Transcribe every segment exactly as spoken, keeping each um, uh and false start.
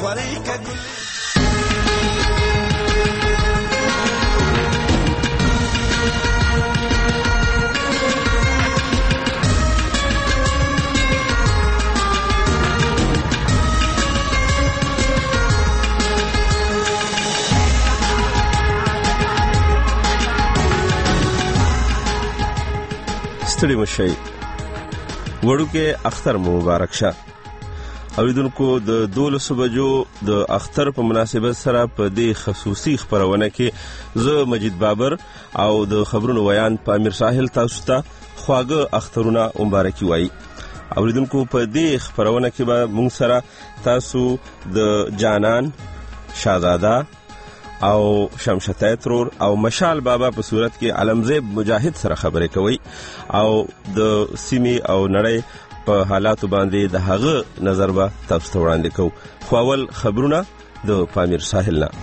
خوري کګل ستړي مشي وړوکې اختر مبارک شه. اوریدونکو د دولسو بجو د اختر په مناسبت سره په دې خصوصي خبرونه کې زه مجید بابر او د خبرونو ویان په امیر ساحل تاسو ته خواږه اخترونه مبارکي وایي. اوریدونکو په دې خبرونه کې به موږ سره تاسو د جانان شاهزاده او شمشتای ترور او مشال بابا په صورت کې علمزیب مجاهد سره خبرې کوي او د سیمې او نړۍ په حالاتو باندې د هغه نظر به تاسو ته وړاندې کوو. خو اول خبرونه د پامیر ساحل نه.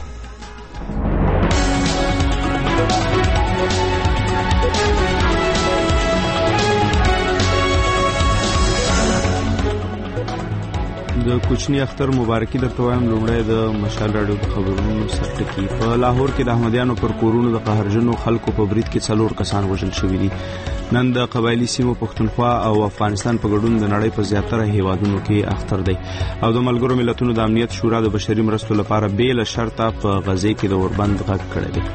د کوچنی اختر مبارکي درته وایم. لومړی د مشال راډیو د خبرونو سرټکی. په لاهور کې د احمدیانو پر کورونو د قهرجنو خلکو په برید کې څلور کسان وژل شوي دي. نن د قبایلی سیمو پښتونخوا او افغانستان په ګډون د نړۍ په زیاتره هیوادونو کې اختر دی او د ملګرو ملتونو د امنیت شورا د بشري مرستو لپاره بېله شرطه په غزې کې د اوربند غږ کړی دی.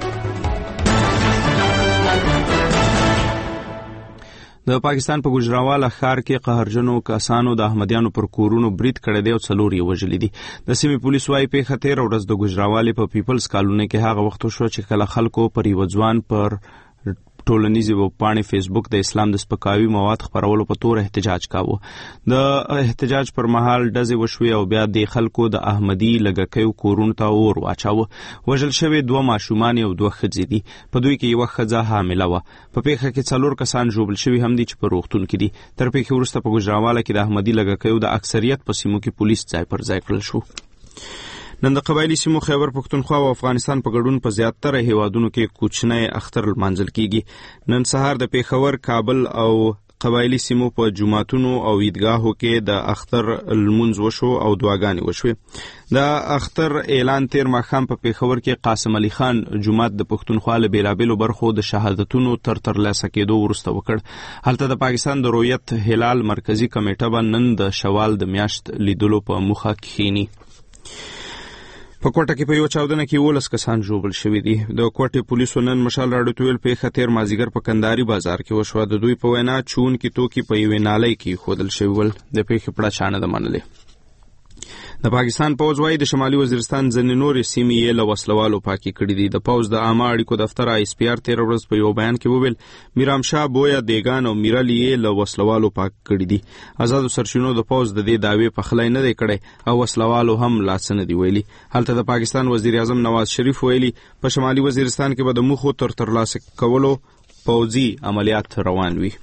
د پاکستان په ګوجراواله ښار کې قهرجنو کسانو د احمدیانو پر کورونو برید کړی دی او څلور یې وژلي دي. د سیمې پولیس وايي پیښه تېره ورځ د ګوجراوالې په پیپلز کالونۍ کې هغه وخت وشوه چې کله خلکو پر یوه ځوان پر ټولنیزې ویبپاڼې فیسبوک د اسلام د سپکاوي مواد خپرولو په تور احتجاج کاوه. د احتجاج پر مهال ډزې وشوې او بیا د خلکو د احمدي لږکیو کورونو ته اور واچاوه. وژل شوي دوه ماشومان او دوه ښځې دي. په دوی کې یوه ښځه حامله وه. په پیښه کې څلور کسان ژوبل شوي هم دي چې په روغتون کې دي. تر پیښې وروسته په ګوجراواله کې د احمدي لږکیو د اکثریت په سیمو کې پولیس ځای پر ځای کړل شو. نن د قبایلی سیمو خیبر پښتونخوا او افغانستان په ګډون په زیاتره هیوادونو کې کوچنی اختر لمانځل کیږي. نن سهار د پیښور، کابل او قبایلی سیمو په جوماتونو او عیدګاهو کې د اختر لمونځ وشو او دعاګانې وشوې. د اختر اعلان تیر ماښام په پیښور کې قاسم علي خان جومات د پښتونخوا له بېلابېلو برخو د شهادتونو تر ترلاسه کېدو وروسته وکړ. هلته د پاکستان د رویت هلال مرکزی کمیټه به نن د شوال د میاشت لیدلو په موخه کښیني. په کوټه کې په یو چاودنه کې ولس کسان ژوبل شوي دي. د کوټې پولیسو نن مشال راډیو ته ویل پیښه تېر مازدیګر په کندهاري بازار کې وشوه. د دوی په وینا چونکې توکي په یوې نالۍ کې ایښودل شوي ول. د پیښې پړه چا نه ده منلې. د پاکستان پوځ وايي د شمالي وزیرستان ځینې نورې سیمې یې له وسلوالو پاکې کړي دي. د پوځ د عامه اړیکو دفتر آی اس پی آر تېره ورځ په یو بیان کې وویل میرامشاه، بویا، دیګان او میرل یې له وسلوالو پاک کړي دي. آزادو سرچینو د پوځ د دې دعوې پخلی نه دی کړی او وسلوالو هم لاس نه دی ویلي. هلته د پاکستان وزیر اعظم نواز شریف ویلي په شمالي وزیرستان کې به د موخو تر ترلاسه کولو پوځي عملیات روان وي.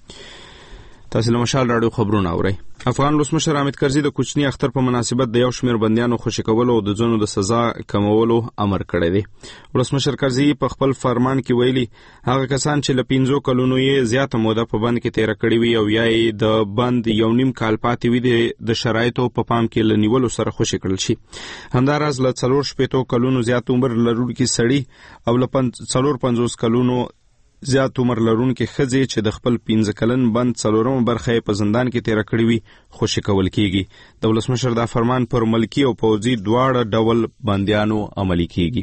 تاسو له مشال راډیو خبرونه اورئ. افغان ولسمشر حامد کرزي د کوچني اختر په مناسبت د یو شمېر بندیانو خوشي کولو او د ځینو د سزا کمولو امر کړی دی. ولسمشر کرزي په خپل فرمان کې ویلي هغه کسان چې له پنځو کلونو یې زیاته موده په بند کې تېره کړې وي او یا یې د بند یو نیم کال پاتې وي د شرایطو په پام کې له نیولو سره خوشي کړل شي. همداراز له څلور شپېتو کلونو زیات عمر لرونکي سړي او له څلور پنځوس کلونو زیات عمر لرونکي ښځې چې د خپل پنځه کلن بند څلورمه برخه یې په زندان کې تېره کړې وي خوشي کول کیږي. د ولسمشر دا فرمان پر ملکي او پوځي دواړه ډول بندیانو عملي کیږي.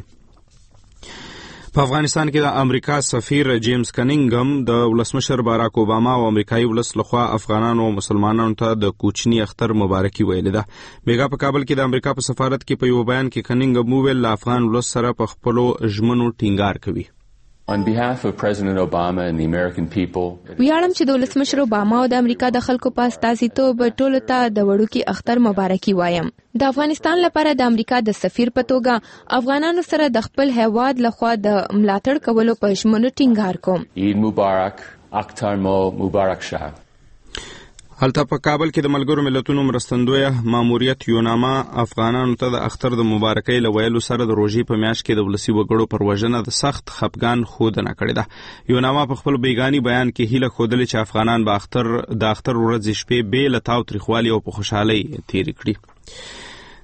په افغانستان کې د امریکا سفیر جیمز کنینګم د ولسمشر باراک اوباما او امریکایي ولس لخوا افغانانو او مسلمانانو ته د کوچني اختر مبارکي ویلې ده. بیګا په کابل کې د امریکا په سفارت کې په یو بیان کې کنینګم وویل له افغان ولس سره په خپلو ژمنو ټینګار کوي. On behalf of President Obama and the American people, ویاړم چې د ولسمشر اوباما او د امریکا د خلکو په استازیتوب ټولو ته د وړوکي اختر مبارکي وایم. د افغانستان لپاره د امریکا د سفیر په توګه افغانانو سره د خپل هیواد لخوا د ملاتړ کولو په ژمنو ټینګار کوم. عید مبارک، اختر مو مبارک شه. هلته په کابل کې د ملګرو ملتونو مرستندویه ماموریت یوناما افغانانو ته د اختر د مبارکۍ له ویلو سره د روژې په میاشت کې د ولسي وګړو پر وژنه د سخت خپګان ښودنه کړې ده. یوناما په خپل بیګاني بیان کې هیله ښودلې چې افغانان به اختر د اختر ورځې شپې بې له تاوتریخوالي او په خوشحالۍ تېرې کړي.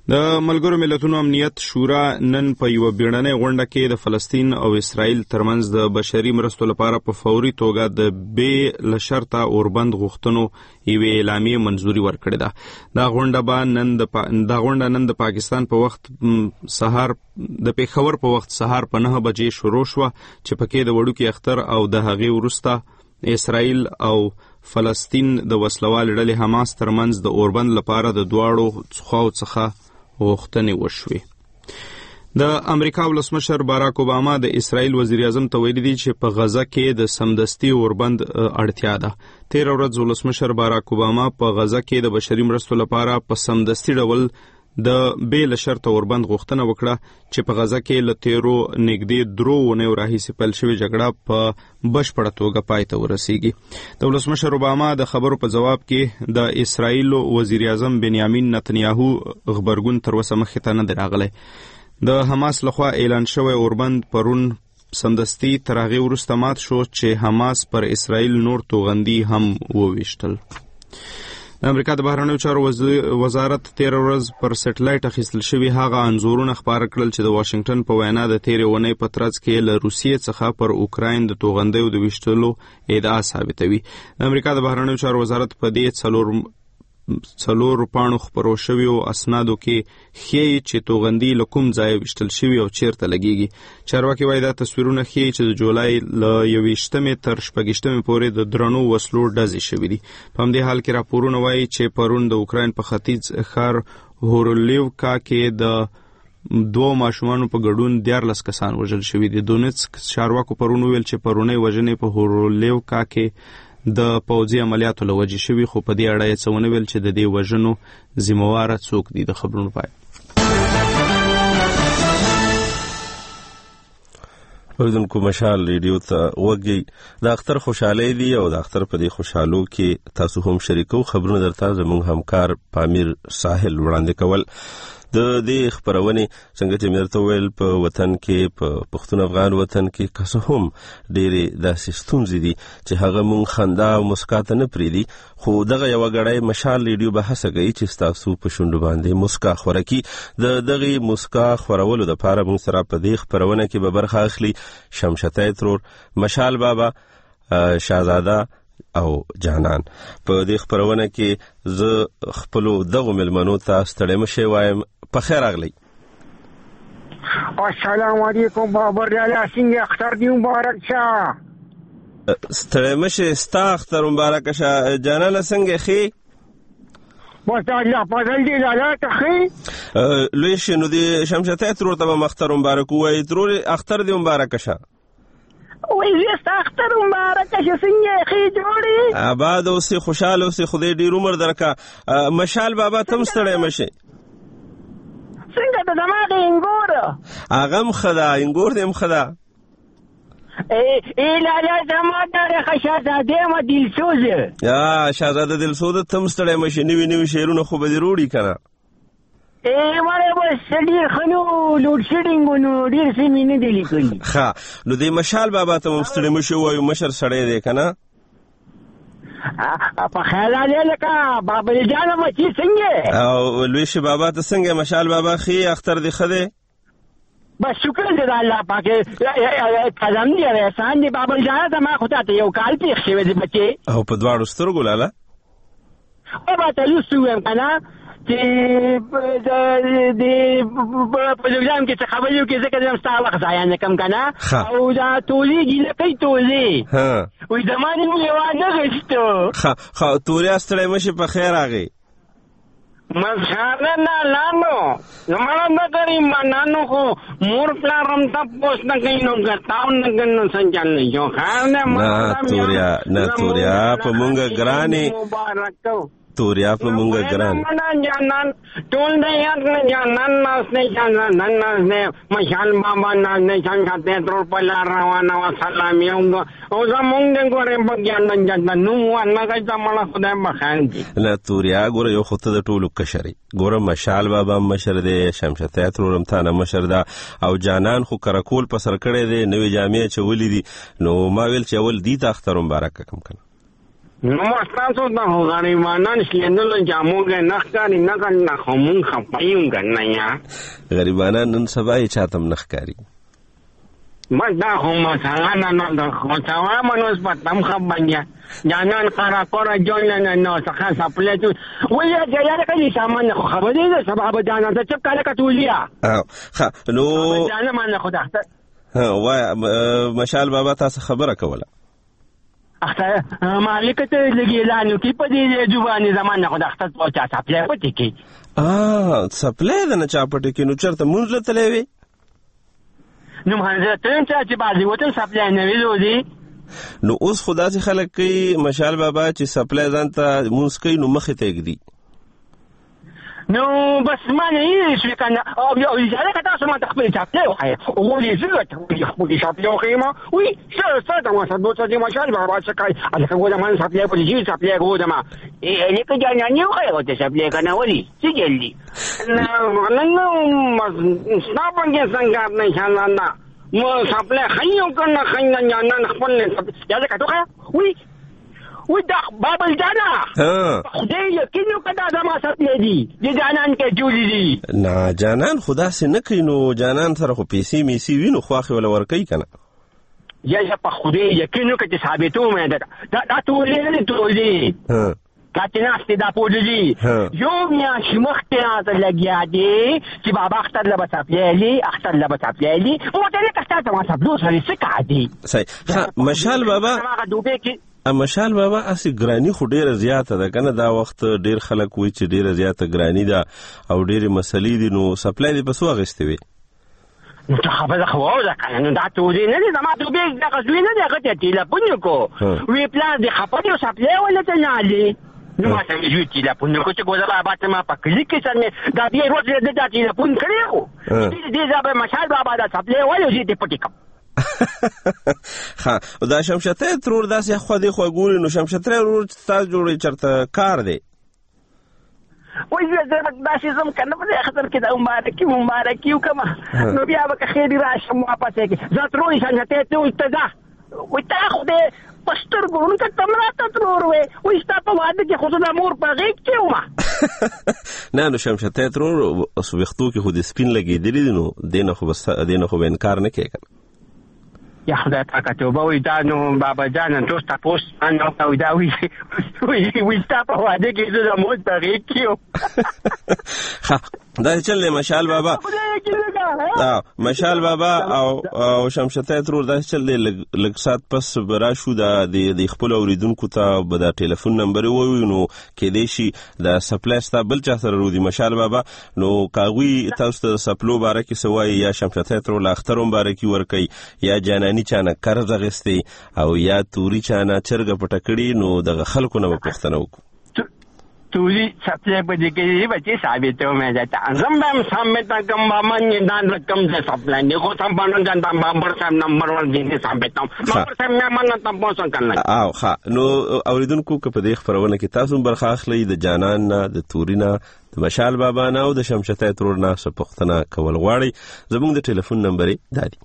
د ملګرو ملتونو امنیت شورا نن په یو بیړنۍ غونډه کې د فلسطین او اسرائیل ترمنځ د بشري مرستو لپاره په فوري توګه د بې له شرطه اوربند غوښتنو یوې اعلامیې منظوري ورکړې ده. دا غونډه به نن د پا... دا غونډه نن د پاکستان په وخت سهار د پیښور په وخت سهار په نه بجې شروع شوه چې پکې د وړوکي اختر او د هغې وروسته اسرائیل او فلسطین د وسلوال ډلې حماس ترمنځ د اوربند لپاره د دواړو خواو څخه غوښتنې وشوې. د امریکا ولسمشر باراک اوباما د اسرائیل وزیر اعظم ته ویلي دي چې په غزه کې د سمدستي اوربند اړتیا ده. تیر ورځ ولسمشر باراک اوباما په غزه کې د بشري مرستو لپاره په سمدستي ډول د بې له شرطه اوربند غوښتنه وکړه چې په غزه کې له تیرو نږدې درو اونیو راهیسې پیل شوې جګړه په بشپړه توګه پای ته ورسیږي. د ولسمشر اوباما د خبرو په جواب کې د اسرائیل وزیر اعظم بنیامین نتنیاهو غبرګون تر اوسه مخې ته نه دی راغلی. د حماس لخوا اعلان شوی اوربند پرون سمدستي تر هغې وروسته مات شو چې حماس پر اسرائیل نور توغندي هم وویشتل. د امریکا د بهرنیو چارو وزارت تیر ورځ پر سټلایټ اخیستل شوي هغه انځورونه خپاره کړل چې د واشنگټن په وینا د تیرې اونۍ په ترڅ کې له روسیې څخه پر اوکراین د توغندیو د ویشتلو ادعا ثابتوي. د امریکا د بهرنیو چارو وزارت په دې څلور څلور پاڼو خپرو شویو اسنادو کې ښیي چې توغندي له کوم ځایه ویشتل شوي او چیرته لګیږي. چارواکي وایي دا تصویرونه ښیي چې د جولای له یویشتمې تر شپږیشتمې پورې د درنو وسلو ډزې شوي دي. په همدې حال کې راپورونه وایي چې پرون د اوکراین په ختیځ ښار هورولیوکا کې د دوه ماشومانو په ګډون دیارلس کسان وژل شوي دي. دونیتسک چارواکو پرون ویل چې پرونی وژنې په هورولیوکا کې د پوځي عملیاتو له وجې شوي، خو په دې اړه یې څه ونه ویل چې د دې وژنو ذمهواره څوک دي. د خبرونو پای. اوریدونکو مشال ریډیو ته وګورئ. د اختر خوشحالي دی او د اختر په دې خوشحالو کې تاسو هم شریکو. خبرونه درته زموږ همکار پامیر ساحل وړاندې کول. د دې خبرونه څنګه چې مرته ویل په وطن کې په پښتون افغان وطن کې کسه هم ډېرې داسې ستونزې دي چې هغه مونږ خندا او مسکا ته نه پرېږدي، خو دغه یوه ګړی مشال ریډیو به هڅه کوي چې ستاسو په شونډو باندې مسکا خوره کړي. د دغې مسکا خورولو دپاره مونږ سره په دې خپرونه کې به برخه اخلي شمشتی ترور، مشال بابا، شاهزاده او جانان. په دې خبرونه کې زه خپلو دغو ملمنو ته ستړی مشی وایم. په خیر راغلی. السلام علیکم بابر لالا، څنګه اختر دی مبارک شه. ستړی مشی، ستا اختر مبارک شه. جانانه څنګه ښې؟ بس الله فضل دی لالا ته ښې. لوی شي نو د شمشتی ترور ته به اختر مبارک ووایي. ترور اختر دی مبارک شه. وای زه اختر مبارک شه. څنګه ښې جوړې؟ آباد اوسې، خوشحاله اوسې، خدای ډېر عمر درکړه. مشال بابا ته هم ستړی مشی. څنګه د دماغ انګور؟ هغه هم ښه ده، انګور دې هم ښه ده. ای لالا زما د شهزاده ما دلسوزه. یا شهزاده دلسوزه ته هم ستړی مشی. نوي نوي شعرونه خو به دې روړي که نه؟ ای مړی بس ډېر ښه نو لوډ شیډینګ نو ډېر څه مې نه دي لیکلي. ښه نو دې مشال بابا ته هم ستړی مشی ووایو، مشر سړی دی که نه؟ په خیال علي لکه بابل جانه مچی څنګه؟ او لوی شي بابا ته څنګه؟ مشال بابا ښې اختر دې ښه دی؟ بس شکر دې د الله پاک قدم دی احسان دی. بابل جانه ته ما خو ته یو کال پېښ شوی دی بچې. او په دواړو سترګو لاله؟ او به ته لوستو ویم که نه چې د پروګرام کې څه خبرې وکړې ځکه زه هم ستا وخت ضایع نه کړم که نه. او دا تولې ګیله کوي تولې وایي زما نوم یې وانه غوښتو. ښه توریا ستړی مشي، په خیر راغی. مسخره نه لانو زمانه نه کوي منانو، خو مور پلار هم تپوس نه کوي نو ګرتاو نه کوي نو څنګه چل جو خیر نه. نه توریا نه توریا په مونږ ګرانې، مبارک توریا په مونږ ګران. جانان ټول د یاد نه جانان ناسته جانان ناسته مشال بابا ناسته شمشتی ترور په لار روانه وه. سلام یو او زمونږ د ګورې په ګیان جانان نوم ونه کوي ته مړه خدای بخیر دي. نه توریا ګوره یو خو ته د ټولو کشرې ګوره، مشال بابا هم مشر دی، شمشتی ترور هم تا نه مشر ده، او جانان خو کرکول په سر کړی دی، نوې جامې اچولې دي. نو ما ویل چې اول دې ته اختر مبارک کړم که نه؟ نو تاسو ته غریبانان شلندل جاموګه نخکاری نه کنه خمون خپایون کنه یا غریبانان نن سبا یې چاته نخکاری ما دا هم څنګه نه نه خو څنګه منوس پټم خبریا جانان قرا قرا جون نه نو څنګه سپلټ ویا جیا کلی سامان خو خبرې ده سبب جانان ته چپ کاله کټولیا اه ها نو جانان ما خو دا ها وای مشال بابا تاسو خبره کوله اخته مالک ته لګی لانو کې په دې جوانی زمانه خو دا اخته او چا سپلای پټی کی اه سپلای نه چا پټی کی نو چرته مونږ له تلې وی نو هغه ته چې بازي وته سپلای نه ویلودي نو اوس خدا سي خلک کوي مشال بابا چې سپلای ځان ته مونږ کوي نو مخه ته کېږي نو بس ما نه شي کنه او یو ځای کته سم ته خپل سپلای وای او ولې زه ته خپل سپلای خېما وي څه څه دا ما سبو ته مشال بابا څه کوي الکه ودا ما سپلای په دې سپلای ودا ما ای نه کې جان نه وای او ته سپلای کنه ولي څه جلدي نه نو ما سنابنګ څنګه نه شاندنا مو سپلای خيو کنه خينا نه خپل یا ځکه ته وي وي دا بابل جانا ها خدای یقینو کدا زما سپلای دي دي جانان کې جوړی دي نه جانان خدا سي نه کینو جانان سره خو پیسې میسي وینو خواخي ولا ور کوي کنه یا یا په خدای یقینو کې ثابتو مې دا دا ټولې نه ټولې ها کاتناستي دا پوجي یو میا شمختنا ته لګیا دي چې بابا اختر لبا سپلای اختر لبا سپلای او ته نه کښته ته ما سپلو سره څه کادي صحیح مشال بابا هغه دوبه کې مشال بابا اسی ګرانی خو ډیره زیاته ده کنه دا وخت ډیر خلک وای چې ډیره زیاته ګرانی ده او ډیره مسلې دي نو سپلای دی پسو غشته وي نو ته خبره خو دا کنه نو دا ته دې نه دي ما ته به دا غوښنه نه ده غته ټلیفون کو وی پلان دي خپل سپلای ولا ته نه علي نو ما ته وی ټلیفون کو چې ګوزلا بات ما پکلی کې څنګه دا دې روز دې دا ټلیفون کړو دې دې ځابه مشال بابا دا سپلای ولا دې پټی کم ها دا شمشته ترور داسې خو دې خو ګوري نو شمشته ترور تاسو جوړي چرته کار دی وای زه دا چې زم کنه په خطر کې دا مبارکي مبارکي وکما نو بیا به خیر راشم واپس کې زه ترور شمشته ته وتدا وای تا خو دې پستر ګورن ته تمراته ترور وې وای ستا په واده کې خو د مور په غیږ کې وما نه نو شمشته ترور اوس وختو کې خو دې سپین لګېدلی نو دینه خو بس دینه خو انکار نه کوي یا خدای پاک ته وای دا نو بابا جان ته تاسو ان او دا وی وی وی تاسو واده کې زه مو ته کېو ها دا چلې مشال بابا دا مشال بابا او او شمشته ترور دا چلې لږ سات پس براشو دا د خپل اوریدونکو ته به دا ټلیفون نمبر ووي نو کې دی شي دا سپلای ستا بل چا سره رودي مشال بابا نو کاغوي تاسو ته سپلو باره کې سوای یا شمشته ترور لا اخترون باره کې ور کوي یا جانانی چانه قرض غستې او یا توري چانه چرګ پټکړي نو دغه خلکو نه پښتنه وکړو تولی سپلای په دې کې به چې ثابتو مې ده زم به سمته کوم باندې دان رقم څه سپلای نه خو سم باندې ځان د نمبر سم نمبر ور دي ثابتو نمبر سم نه مانه تاسو کنه او ها نو اوریدونکو په دې خبرونه کې تاسو برخه اخلي د جانان نه د تورینا د مشال بابا نه او د شمشته ترور نه څه پښتنه کول غواړي زموږ د ټلیفون نمبر دادی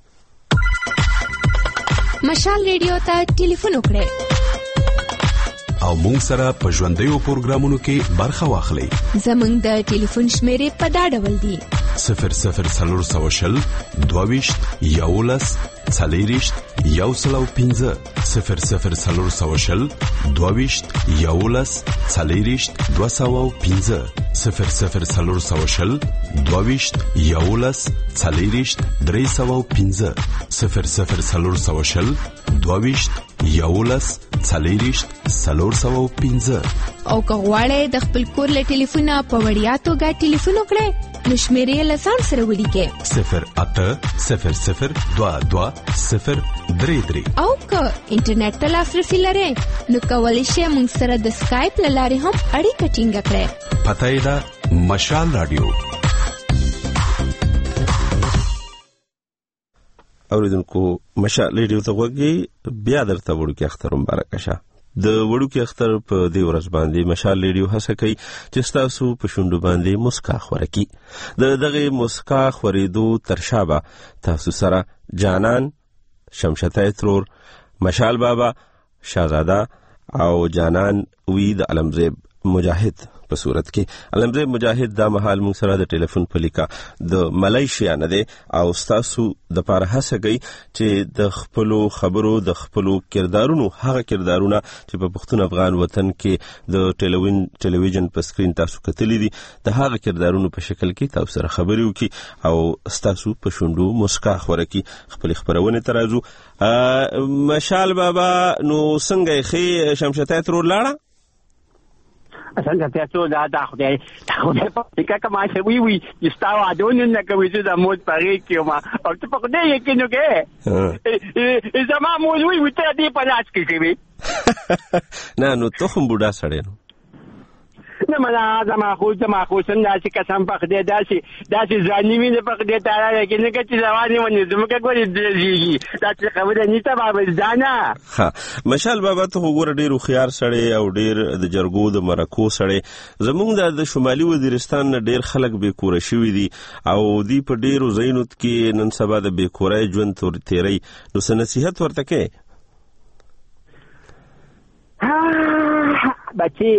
مشال ریډیو ته ټلیفون وکړئ او مونږ سره په ژوندیو پروګرامونو کې برخه واخلئ. زمونږ د ټلیفون شمیرې په دا ډول دي: صفر صفر څلور سوه شل دوه ویشت یولس څلېرویشت یو سل او پنځه صفر صفر څلور سوه شل دوه ویشت یولس څلېرویشت دوه سوه او پنځه صفر صفر څلور سوه شل دوه ویشت یولس څلېرویشت درې سوه او پنځه صفر صفر څلور سوه شل دوه ویشت یولس څلېرویشت څلور سوه او پنځه او که غواړئ د خپل کور له ټلیفونه په وړیا توګه ټلیفون وکړئ نو شمیرې له ځان سره ولیکئ صفر اته صفر صفر دوه دوه صفر درې درې او که انټرنیټ ته لاسرسي لرئ نو کولی شئ موږ سره د سکایپ له لارې هم اړیکه ټینګه کړئ. پته یې ده مشال رادیو. اوریدونکو مشال ریډیو ته وګورئ بیا درته وړوکی اختر مبارک شه. د وړوکی اختر په دې ورځ باندې مشال ریډیو هڅه کوي چې تاسو په شونډو باندې مسکا خوره کړي. د دغه مسکا خورېدو تر شا به تاسو سره جانان، شمشته ترور، مشال بابا، شاهزاده او جانان وی د علمزیب مجاهد په صورت کې علمزیب مجاهد دا مهال موږ سره د ټلیفون په لیکا د ملایشیا نه دی او تاسو د پاره هڅه کوي چې د خپل خبرو د خپل کردارونو هغه کردارونه چې په پښتون افغان وطن کې د ټلوین ټلویزیون په سکرین تاسو کتلې دي د هغه کردارونو په شکل کې تاسو سره خبرې وکړي او تاسو په شوندو مسکا خورکی خپل خبرونه ترازو مشال بابا نو څنګه خې شمشته تر لاړه څنګه ته څو دا دا خدای دا خدای په دې کې ما څه وی وی یستاو اډون نه کوي چې د موت پاره کې ما او ته په دې کې نو کې زما مو وی وی ته دې په لاس کې کوي نه نو ته هم بوډا سړی نو نه مله زما خو زما خو څنګه چې قسم په دې داسي داسي ځاني ویني په دې تعالی کې نه کې ځواني ونی زموږه ګوري دې داسي خبره نیته بابا ځانا ها مشال بابا ته وګوره ډیر خيار سړی او ډیر د جرګو د مرکو سړی زمونږ د شمالي وزیرستان نه ډیر خلک به کور شوي دي او دی په ډیرو زینوت کې نن سبا د به کورای ژوند تور تیری نو څه نصيحت ورته کې بچي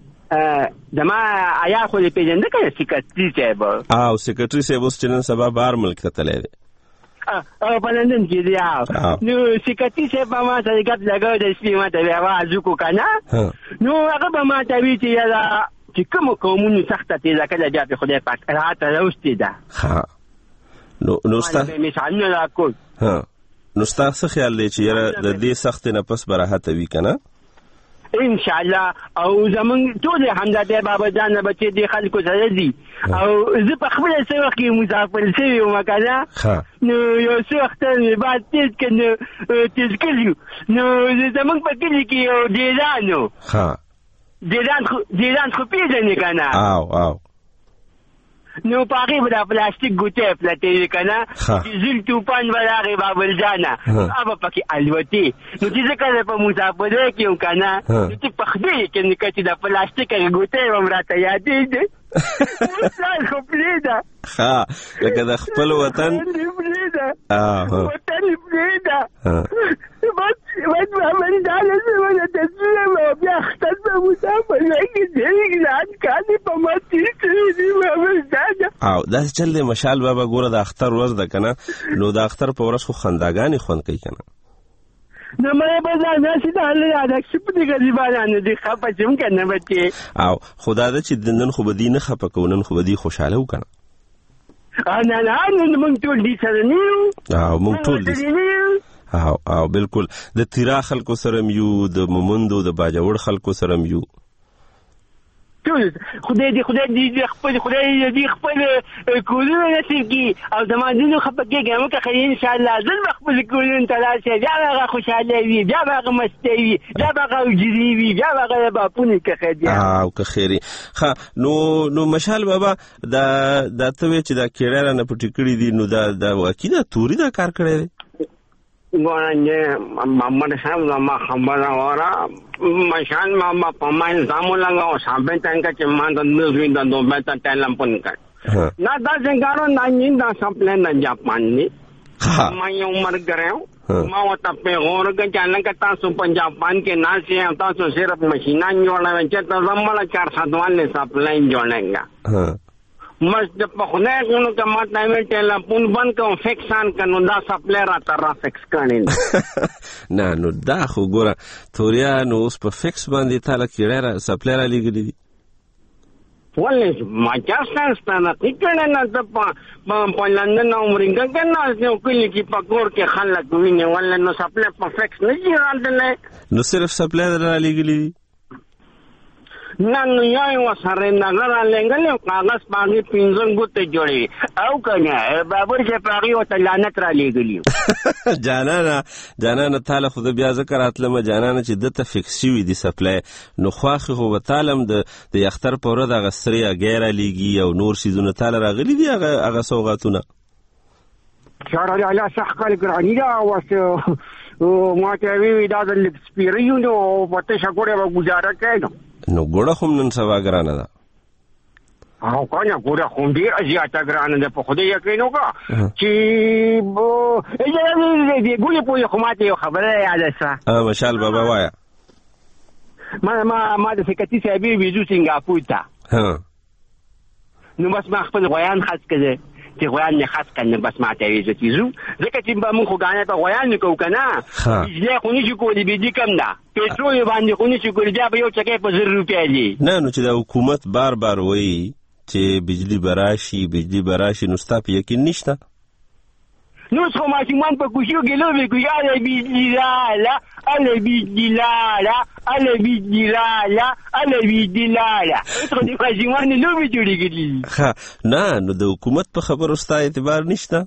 دما آیا خو دې پیژنده کنه سیکرټری صاحب او سیکرټری صاحب اوس چې نن سبا بهر ملک ته تللی دی او په لندن کې دی نو سیکرټری صاحب ما سره ګپ لګاو د سپي ما ته आवाज وکړو کنه نو هغه به ما ته وی چې دا چې کوم قومونو سخته تیزه کله بیا په خدای پاک راته راوستي ده ها نو نو ستا مثال نه راکو ها نو ستا څه خیال دی چې یاره د دې سخت نه پس براحت وی کنه ان شاء الله او زمون ټول همداري بابا جان بچي دي خلکو سره دي او زه په خپل سره کې مسافر شوی وم کنه نو یو څه وخت بعد تیز کنه تیز کړیو نو زمون په کلی کې یو دیرانو ها دیران دیران خو پیژنې کنه او او نو پاګه بلا پلاستیک ګوته پلاټې کنه چې زل توپان ولاغه بابل جانا اب پکې الوتی نو چې کله په مسافر کې یو کنه چې پخدي کې چې د پلاستیک ګوته ومراته یادې دي وسای خو پلیدا ها لکه د خپل وطن اه وطن پلیدا بس بس باندې دالې سره د څه بیا خطر په مسافر کې دې ګلان کالي په ماتي کې دی او دا چل دی مشال بابا ګوره د اختر ورځ ده کنه نو د اختر په ورځ خو خنداګانې خوند کوي کنه نو مې به دا نشي دا له اډک شپ دي غریبانو دي خپه چم کنه بچي او خدا دې چې دندن خو بدینه خپه کونن خو بدی خوشاله وکنه انا نه نو موږ ټول دي سره نیو او موږ ټول دي او او بالکل د تیرا خلکو سره یو د مومندو د باجوړ خلکو سره یو ټول خدای دې خدای دې خپل خدای دې خپل کولونه نصیب کی او زمانونو خپګه موږ خو ان شاء الله ځل خپل کولونه تلاشه بیا هغه خوشاله وي بیا هغه مستی وي بیا هغه جری وي بیا هغه باپونه کې خدای او که خیری ها نو نو مشال بابا دا دا ته چې دا کېړه نه پټی کړی دي نو دا دا واکیدا توري دا کار کړی دی ګورانه محمد صاحب ما خبره وره مشان ما په ما الزام لګاو ثابت څنګه چې ما د نوې د دوه ته ټلم پون کړ نه دا څنګه نه نین دا سپلن نه جاپان ني ما یو عمر غره ما وته په اور کې ځان کا تاسو په جاپان کې ناشې تاسو صرف ماشينه جوړوي چې تاسو مړه چار ساتوان له سپلن جوړنګا مست په خدای غونو ته ما ټایم ټلیفون بند کوم فکسان کنو دا سپلای را تر را فکس کړي نه نو دا خو ګوره توریا نو اوس په فکس باندې تعالی کېړه را سپلای را لګړي دي ولې ما چاستان ستانه کړه نه ته په په لندن او امریکا کې نه نو کلی کې پکور کې خلک ویني ولې نو سپلای په فکس نه جوړاندل نو صرف سپلای را لګړي دي نه نو یو وسره نګر لنګل کاغذ باندې پینځن ګوت جوړي او کنه بابر چې پاغي او تلانت را لګلی جانانا جانانا تعالی خو بیا ذکر اتلم جانانا چې دته فکس وي دي سپلای نو خواخ خو وتعالم د د اختر پوره د غسري غیر لیږي او نور سيزونه تعالی راغلي دي هغه هغه سوغاتونه شهر الله شخل ګرانی دا واسه ما ته وی دا د سپیریو نو پته شګوره و گزاره کړو نو ګوړه هم نن سبا ګرانه ده او کنه ګوړه هم ډیر زیاته ګرانه ده په خوده یقین وکړه چې بو دې ګولې په خو ماته خبره یاد سره ا مشال بابا وایا ما ما ما د سکتی صاحبې ویزو سنگاپور ته ها نو بس ما خپل غویان خاص کړه چې غویان نه خاص کړه بس ما ته ویزو تیزو ځکه چې به موږ غانه په غویان نکو کنه بجلی خو نشي کولی بجلی کم ده پټرول باندې خو نشي کولی بیا به یو چکه په زر روپیا دی نه نو چې د حکومت بار بار وایي چې بجلی براشي بجلی براشي نو ستا په یقین نشته نو څو ماشومان په کوشیو کې لوبې کوي اله بجلی لاله اله بجلی لاله اله بجلی لاله اله بجلی لاله څو دې ماشومان لوبې جوړې کړي ها نه نو د حکومت په خبرو ستا اعتبار نشته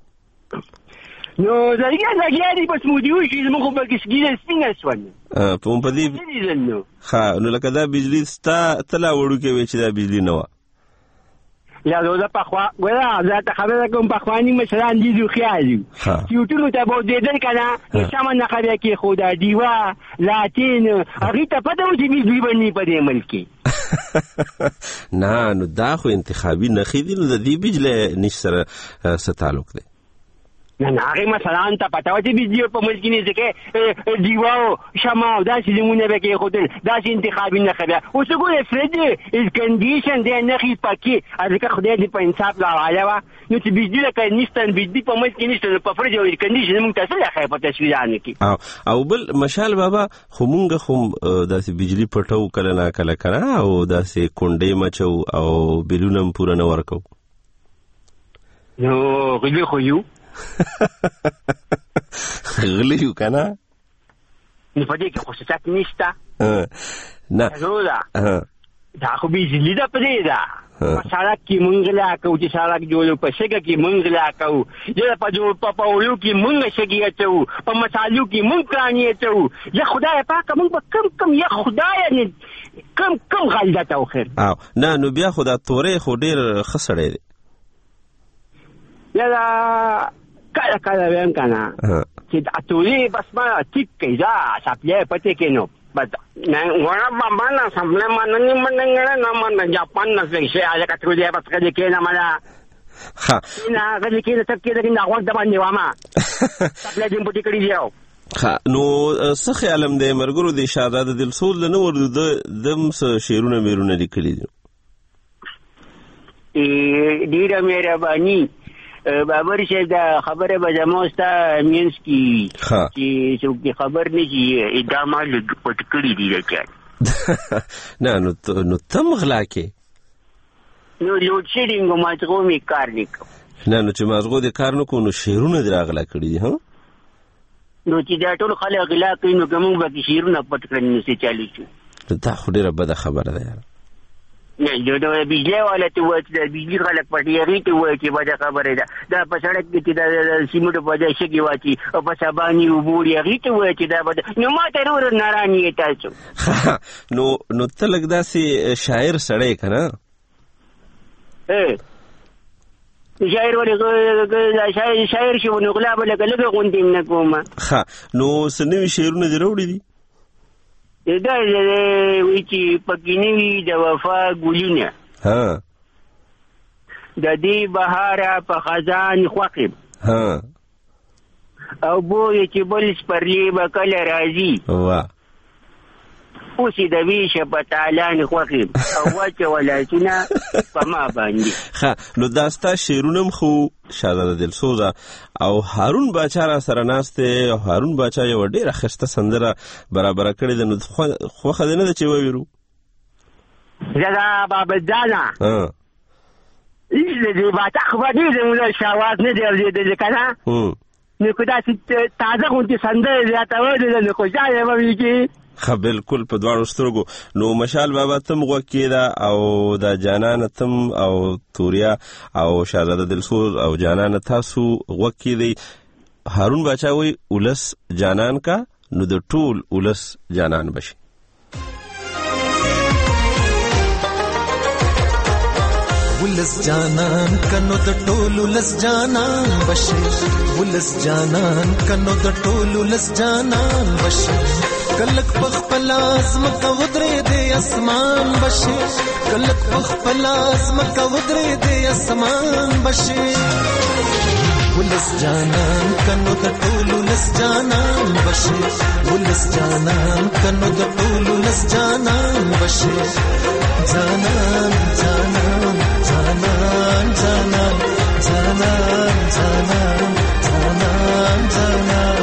نو زریګه زګیا دې بس مو دیو چې موږ په کې سګیل سپینګ اسونه ا په په دې ها نو لکه دا بجلی ستا تلا وړو کې وې چې دا بجلی نه و لا زه په خوا ګوره زه ته خبره کوم په خواني مشران دي زو خیالي چې ټول ته به دې کنه چې سامان نه خبره کې خدا دیوا لاتین هغه ته پته و چې بجلی باندې په دې ملک نه نو دا خو انتخابي نه خېدل د دې بجلی نشره ستالوک دی نه نه هغه مثلا ته پته و چې بجلی په ملک نه ځکه دیوا شمع دا چې زمونه به کې خود دا چې انتخابي نه خبره او څه ګوره فرد از کنډیشن دی نه خې پکې ځکه خدای دې په انصاف لا علاوه نو چې بجلی لکه نشته بجلی په ملک کې نشته په فرد او کنډیشن موږ تاسو لا خې په تصویرانه کې او او بل مشال بابا خو موږ خو داسې بجلی پټو کله نه کله کنه او داسې کونډې مچو او بلونم پوره نه ورکو نو غلی خو یو غلی یو کنه نو په دې کې خصوصیت نشته نه زولا دا خو بجلی ده پرې ده په سړک کې مونږ لا کوو چې سړک جوړو په شګه کې مونږ لا کوو یا په جو په پاولو کې مونږ شګي اچو په مسالو کې مونږ کانی اچو یا خدای پاک مونږ په کم کم یا خدای نه کم کم غلطه او خیر او نه نو بیا خدا تورې خو ډیر خسړې دی یا کله کله ویم کنه چې اتولې بس ما ټیک کې دا سپلې پته کې نو بس نه ورا ماما نه سمله مننه مننه نه من جاپان نه څه هغه کترولې بس کې کې نه مالا ها نه هغه کې ته کې دا نه وخت د باندې وامه سپلې دې پټی کړی دیو ها نو څه خیالم دې مرګرو دې شاهزاده دلسول نه ورده د دم شیرونه میرونه لیکلي دي ای ډیره مهرباني بابر شه دا خبره به زموستا مینس کی چې څوک خبر نه شي ادامه پټ کړی دی راځي نه نو نو تم غلا کې نو لوډ شیډینګ مازغو می کار نکو نه نو چې مازغو دې کار نکو نو شیرونه دې راغلا کړی دي ها نو چې دا ټول خلک غلا کوي نو کوم به شیرونه پټ کړی نو څه چالي شو دا خو ډیره بده خبره ده یار نه یو د بجلی والا ته وایي چې د بجلی خلک پټیږي ته وایي چې بده خبره ده دا په سړک کې چې د سیمټو په ځای شګي واچي او په سباني وبوري هغې ته وایي چې دا بده نو ما ته نور ناراني تاسو نو نو ته لږ داسې شاعر سړی که نه شاعر ولې شاعر شاعر شو نو غلا به لکه لږه غوندې نه کومه ښه نو څه نوي شعرونه دې راوړي دي دا وی چې پکې نوي د وفا ګلونه ها د دې بهاره په خزان خوښم ها او بوی چې بل سپرلی به کله راځي واه اوس د ویشه په تالان خوښم او واچه ولاسونه په ما باندې ښه نو دا ستا شعرونه هم خو شاهزاده دلسوزه او هارون باچا را سره ناست دی او هارون باچا یو ډېره ښایسته سندره برابره کړې ده نو خوښه دې نه ده چې وویرو زه بابدانه هیڅ دې باچا خو به ډېر زموږ شاواز نه دی اورېدلی که نه نو که داسې تازه غوندې سندره زیاته ویلې نو خوشحاله به وي کې ښه بالکل په دواړو سترګو نو مشال بابا تم غوږ کېده او دا جانانه تم او توریا او شاهزاده دلسوز او جانانه تاسو غوږ کېدئ هارون باچا وایي ولس جانان کا نو د ټول ولس جانان بشي ولس جانان کنو د ټول ولس جانان بشي ولس جانان کنو د ټول ولس جانان بشي کلک پخپل ازمکا ودرې دې اسمان بشي کلک پخپل ازمکا ودرې دې اسمان بشي ولس جانان کنو د ټولو لس جانان بشه ولس جانان کنو د ټولو لس جانان بشه جانان جانان جانان جانان جانان جانان جانان جانان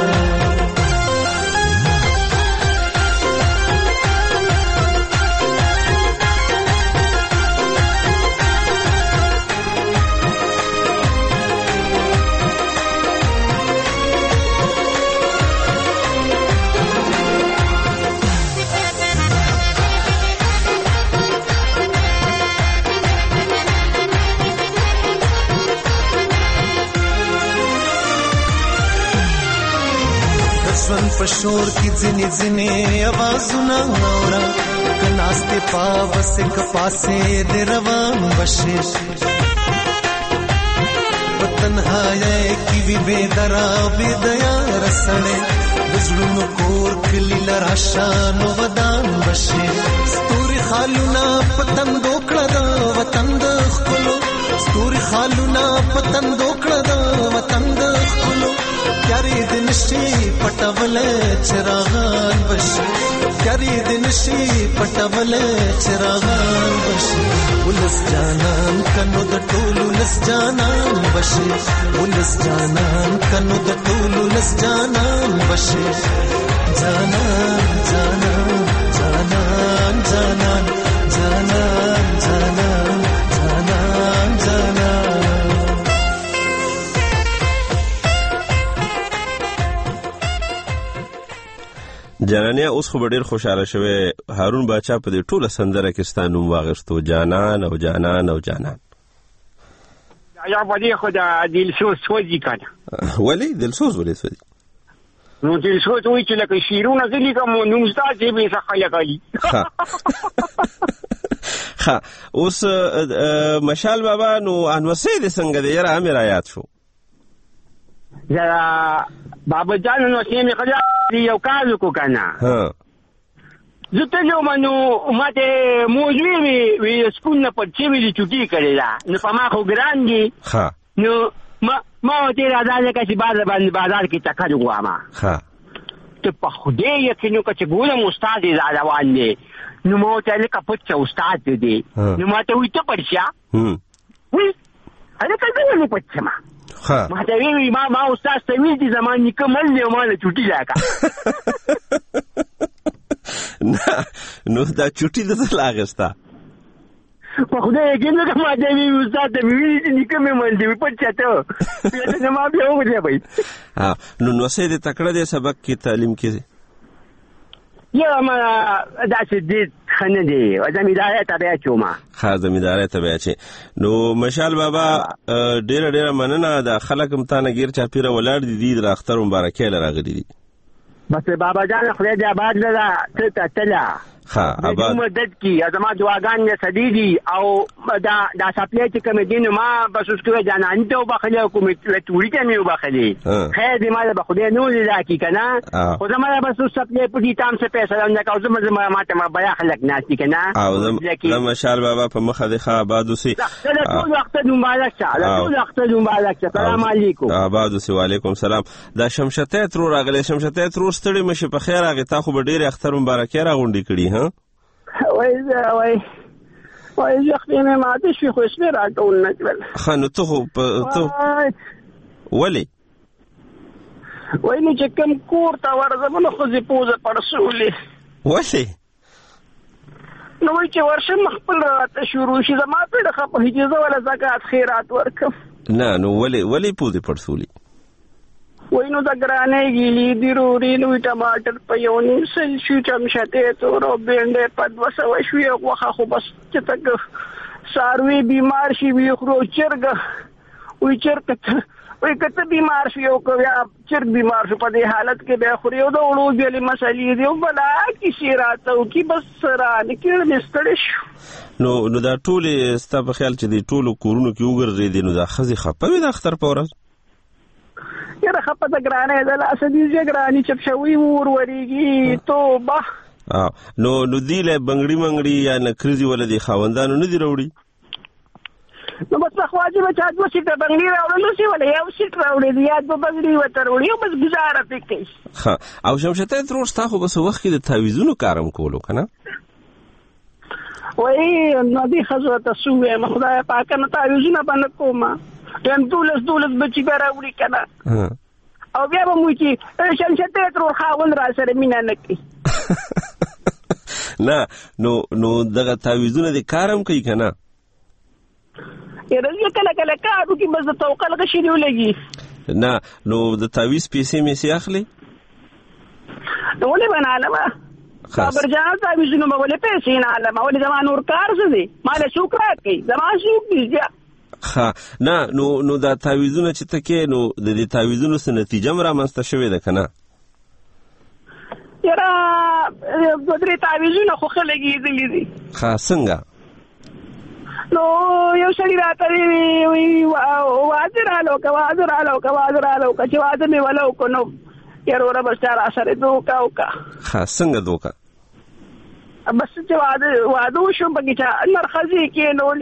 پشور کی ځنې ځنې आवाजونه اورا کناسته پاوسه کپاسه د روان بشه وطنهای کی وی بے درا بے دیا رسړې دزړونو کور کلی لراشان ودان بشه ستوري خالونه پتن دوکړه د وطن د خپلو ستوري خالونه پتن دوکړه د وطن د خپلو کاری دن شي پټول چراغان بشي کاری دن شي پټول چراغان بشي ولس جانان کنو د ټولو لس جانان بشي ولس جانان کنو د ټولو لس جانان بشي جانان جانان جانان جانان جانان جانان جانان جانان جانانیا اوس خو ډیر خوشاله شوه هارون باچا په دې ټوله سندره کې ستانوم واغستو جانان او جانان او جانان یا باندې خو دا دلسوز سوځي کنه ولی دلسوز ولې سوځي نو دلسوز وایي چې لکه شیرونه غلي کوم نو مستاجه به څه خلک علي ها اوس مشال بابا نو انوسه دې څنګه دې یاره امر آیات شو زرا بابا جان نو سیمه خدا یو کال کو کنه ها زته نو منو ماته موجوي وی وی سکول نه پټ چې وی چټي کړی دا نو په ما خو ګرانګي ها نو ما ما ته راځه چې بازار باندې بازار کې تکړه وامه ها ته په خوده یقینو چې ګورم استاد دې روان دي نو مو ته لکه پټ استاد دې نو ما ته وی ته پرشا هم وی انا کله نه پټما ها ما ته وی ما ما استاد ته وی دي زمان نکمل نه مال چټي لاکا نو دا چټي د لاغستا په خوده یقینو که ما ته وی استاد ته وی دي نکمل مال دی پټچته ته ما بیا وګورې بھائی ها نو نو سه دې تکړه دې سبق کې تعلیم کې یا ما داسې دې خنه دی زمیندار تبع چوما ها زمیندار تبع چي نو مشال بابا ډېر ډېر مننه دا خلک متانه غیر چا پیره ولر دي دي د اختر مبارکه لراغلي دي بس بابا جان خدای دې آباد لرا ته تلا ها آباد مدد کی ازما دعاګان نه سديدي او دا دا سپلای چې کوم دین ما بس اوس کوي جانان ته وبخلې کوم ټوري ته مې وبخلې خیر دې ما به خدای نو لیدا کی کنه خو زما بس اوس سپلای په دې تام څه پیسې نه کاوه زما زما ماته ما بیا خلک ناشتي کنه او زما مشال بابا په مخه د آباد اوسې ټول وخت مبارک شه ټول وخت مبارک شه السلام علیکم آباد اوسې وعلیکم السلام دا شمشته تر راغله شمشته تر ستړي مشه په خیر هغه تا خو ډېر اختر مبارکه راغونډي کړي ها وای وای وای ځخنه ما د شي خو اسمه راټول نه کړل خانو ته ته ولی وای نو چې کوم کور تا ورځم نو خو زه پوزه پرسولې ولی نو وای چې ورشم خپل راته شروع شي زما په دغه په اجازه ولا زکات خیرات ورکم نه نو ولی ولی پوزه پرسولې وای نو دا ګرانه ګیلی دی روړي نو ټماټر په یو نیم سل شو چمشته تورو بینډه په دوسه وشوي واخه خو بس چې تک ساروی بیمار شي وی خو چرګ وی چرګ وی کته بیمار شي او کو یا چرګ بیمار شو په دې حالت کې به خو یو د وړو بیل مسلې دی بلا کی شیراته او کی بس را نکړ مستړ شو نو نو دا ټول ستا په خیال چې دی ټول کورونو کې وګرځي دي نو دا خزي خپوي د اختر په ورځ یره خپه د ګرانه د لاسه دی ګرانی چپ شوی ور وریږي توبه نو نو دی له بنگړی منګړی یا نکرزي ولدي خاوندانو نه دی وروړي نو بس خواجه به چا دوه سیټه بنگلي راوړل شي ولا یو سیټ راوړي دی یا دوه بنگلي وته راوړي بس گزاره پکې. ها او شمشته تر تاسو خو بس وخت کې د تعویذونو کارم کولو کنه وای نو دې خزو ته سوې ما خدای پاک نه تعویذونه باندې کومه یم دولس دولس بچی به راوړي کنه او بیا به مو چې شمشته تر خاون را سره مینا نه کوي. نه نو نو دغه تعویذونه د کارم کوي کنه یره کله کله کارو کې بس د توکل غشي دی ولګي. نه نو د تعویذ پیسې مې سي اخلي نو ولې بناله ما خبر جان تعویذونه به ولې پیسې نه علم ولې زما نور کار څه دي مال شکر کوي زما شکر دی. ها نه نو نو دا تعویذونه چې تکې نو د دې تعویذونو څه نتیجه مرا منسته شوې ده کنه یره د دې تعویذونه خو خلګي دي دي. ها څنګه نو یو شړی راته وی وی واځر الو کا واځر الو کا واځر الو کا چې واځ می ولو کو نو یره ور بس تر اثر دوکا وکا. ها څنګه دوکا بس چې واده واده شو بګیټا مرخصي کې نو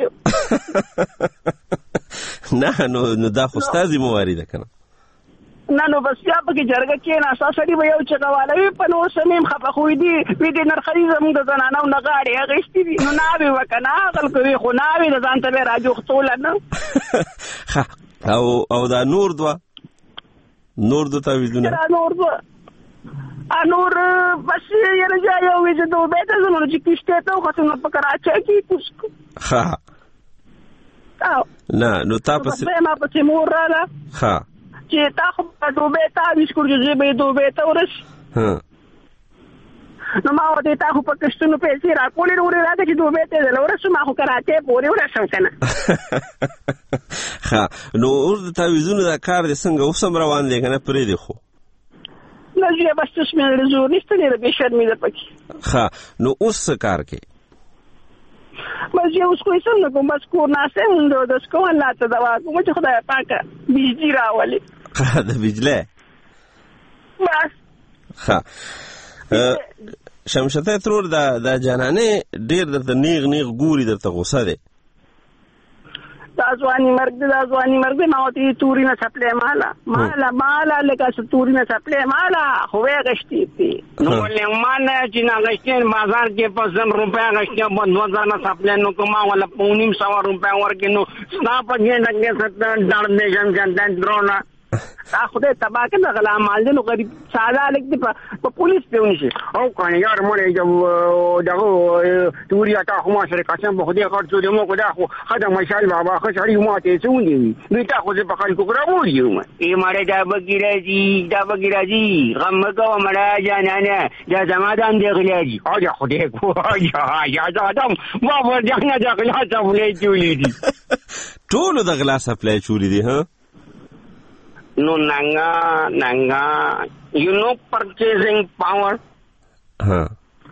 نه نو نو دا خو ستاسو موارد کنه نه نو بس یا پکې جرګه کې نه اساسري به یو چغواله وي په نو سمیم خپه خو دي وی دې نرخري زموږ د زنانو نه غاړي غشتي دي نو ناوي وکنه عقل کوي خو ناوي د ځان ته راځو خطول نه او او دا نور دوا نور دو تعویذونه نور دوا انور بس یره جا یو وی چې دوه به ته زموږ چې کیشته ته خو څنګه پکراچا کې پوسکو ها نه نو تاسو ما په مور رااله ها چې تا خو په دوبه تا وښکور چې به دوبه ته ورس ها نو ما ورته تا خو په کښتونو پیسې را کولې ورې راځي چې دوبه ته ورس ما خو کراته پورې ورسم کنه. ها نو ور د تعویذونو دا کار دې څنګه اوسم روان دی کنه پرې دی خو نه یې بس څه مې رزو نشته نه به شرمې ده پکې. ها نو اوس کار کې بس یو اوس کوی څنګه کوم بس کور ناسه مونږ د سکو الله ته دوا کوم چې خدای پاک بيجي راولي د بجله بس. ها شمشته ترور دا دا جانانه ډیر درته نیغ نیغ ګوري درته غوسه ده دا ځواني مرګ دا ځواني مرګ ما وتی توري نه چپلې مالا مالا مالا لکه توري نه چپلې مالا خو غشتي پی نو له مانه چې نه غشتي بازار کې په سم روپیا غشتي په دوه ځانه چپلې نو کومه ولا پونیم سو روپیا ورکې نو ستا په کې نه ست ډړ دې جام جان درونه تا خدای تبا کې د غلا مال دې نو غریب ساده لګ دې په پولیس ته ونشي او کنه یار مونږ جو دغه توري اتا خو ما سره قسم په خدای کار څه دې مو کو دا خو خدای مشال بابا خو شړی مو ته څه ونی نو تا خو په خلکو کرا وایو ای ماره دا بګیراجی دا بګیراجی غم کو مړه جانانه دا زمادان دی غلیاجی او دا خدای کو یا یا دا دم ما ورجانه دا غلا څولې چولې دي ټول د غلا سپلای چولې دي ها. No nanga nanga you know purchasing power huh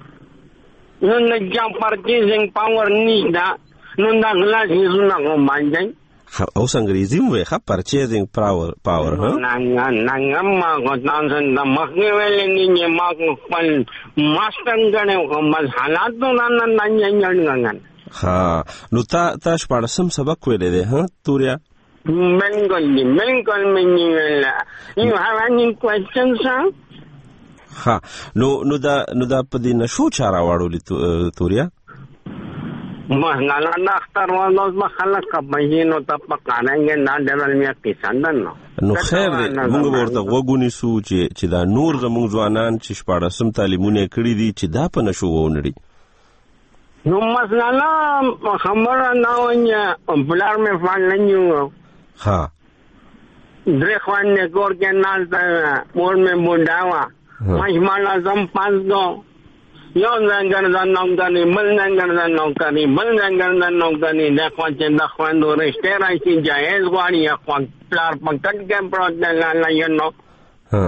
no na jam purchasing power ni da no na glass is na go manjai او انګریزي مو ښه purchasing power power huh nanga nanga ma go tanzan da makne wele ni ni ma ko pal master gane ko mas halat no na na nyangan ha no ta ta شپږم سبق ویلې ده ها توریا Bengali, Bengali, Bengali. You have any questions, sir? ها نو نو دا نو دا په دې نشو چاره واړولې توریا ما نه نه اختر ولوس ما خلک کبهې نو ته پکانګې نه ډول مې کیساندن نو خیر دې موږ ورته وګونی سو چې چې دا نور زموږ ځوانان چې شپاړسم تعلیمونه کړی دي چې دا په نشو ونړي نو مسله خبره نه ونیا بلار مې فانلنیو ها درې خوانې کور کې ناز مور مې بونډاوا مې لازم پاس دو یو څنګه نه نوکانی بل څنګه نه نوکانی بل څنګه نه نوکانی دا خوان چې دا خوان دوه رشته راځي جایز غواړي یا خوان پلار پنکټ کې پروت نه لا یو نو ها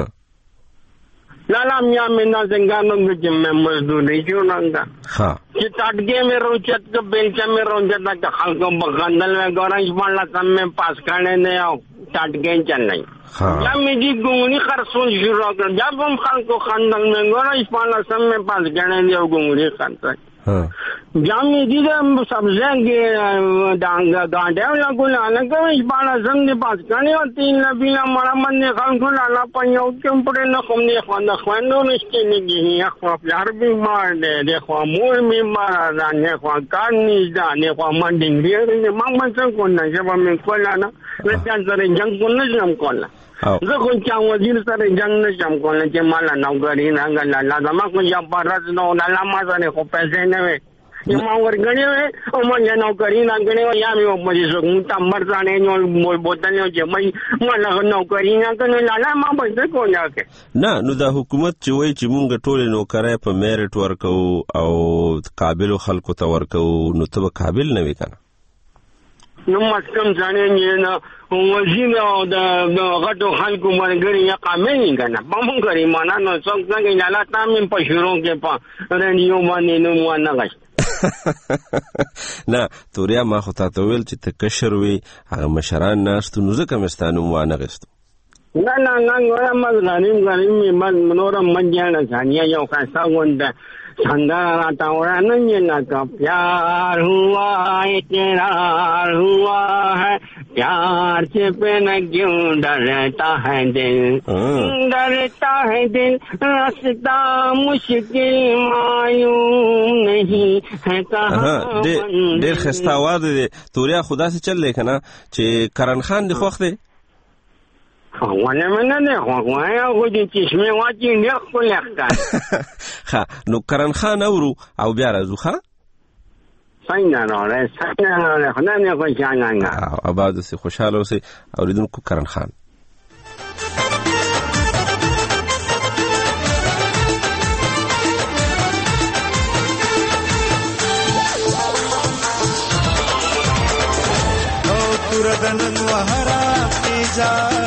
لا لا میا مې نه څنګه نو چې مې مزدوري جوړنګا ها چې تاټګې مې روچت کې بیلچا مې روچت کا خلکو بغندل مې ګورنج باندې سم مې پاس کړي نه او تاټګې چلای یا مې دي ګونی خرڅول شروع کړ جب هم خلکو خندل مې ګورنج باندې سم مې پاس کړي دی او ګونی خرڅ ها جامې دي د سبزیان کې د ګاډیو لا ګل نه کوي بالا څنګه پاس کني او تین نبینا مړه باندې خان ټول الله په یو کې په نه کوم نه خو نه خوانو نشته نه دي خو پلار بیمار دی د خو مور بیمار ده نه خو کار نه نه خو منډینګ دی نه ما ما څنګه کو نه چې به مې کولا نه نه ځان سره جنگ کو نه ځم کولا زه خو چې وزیر سره جنگ نه ځم کولا چې مال نوګری نه غلا لا زما کو یا پارز نو نه ما سره خو پیسې نه وي ما ورګنی او ما نه نوګری نه غنی یا مې مې زه مو تا مرزانه نو مول بوتل نه چې مې ما نه نوګری نه کنه لا ما به کو نه کې نه نو د حکومت چې وای چې مونږ ټول نوکرای په میرټ ورکو او قابل خلکو ته ورکو نو ته قابل نه وې کنه نو مسکم ځانې نه وزیر او د غټو خلکو مرګري یا قامې کنه په مونږ غري معنا نو څنګه څنګه نه لا تامین په شروع کې په رنیو باندې نو مو نه غش نه توریا ما خو ته ویل چې ته کشر وي هغه مشران ناستو نو ځکه مستانو مو نه غستو نه نه نه غواړم مزغانیم غنیم من منورم منجانه ثانیه یو خاصه غونډه څنګه راته ورانه نه کا پیار ہوا اقرار ہوا ہے پیار سے پہ نہ کیوں ڈرتا ہے دل ڈرتا ہے دل راستہ مشکل معیوم نہیں ہے کہاں ډېر ښایسته اواز دی توریا خدا سے چل دی کنه چې کرن خان دی خوښ دی ونه منه نه خو وایا خو دې چشمه واچي نه خو لخت ها نو کرن خان اورو او بیا راځو ښا څنګه راځي څنګه راځي خدای نه کوي څنګه او بعد سه خوشاله اوسئ اوریدونکو کرن خان او تردن وهرا خیجا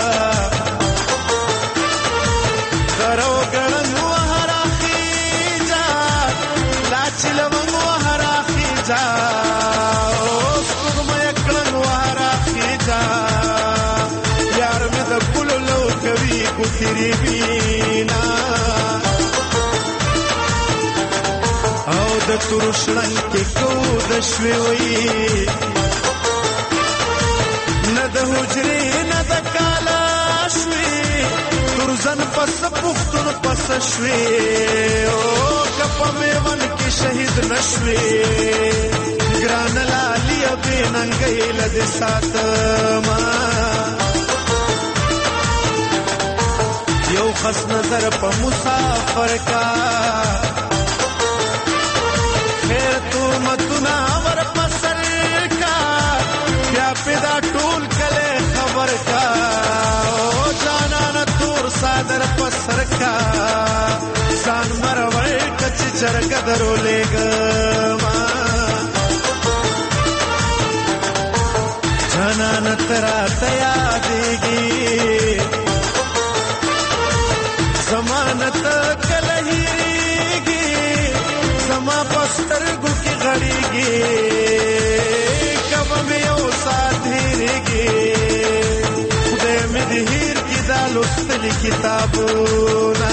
درو ګړن وهرا خیجا لاچل وهرا خیجا او څومره ګړن وهرا خیجا یار مې د ګل لو کوي ګوتری بینا او د تورشلن کې کو د شوي وي نه د حجرې نه د کالا شوي ترزن پس پختون پس شوي او کپ میون کې شهید نشوي ګران لالی ابي ننګي لد ساتما یو خس نظر په مسافر کا خیر تو متنا ور پسر کا بیا پیدا ټول کله خبر کا او جانا ن تور صادر پسر کا ځان مروي کچ چرګ درولېګ ما جانا ن ترا تیا دیږي زمانت کلهيږي زما پستر ګو کې غړيږي کب مې او ساتيږي خدای مې دې هیر کې دا لوستل کتابونه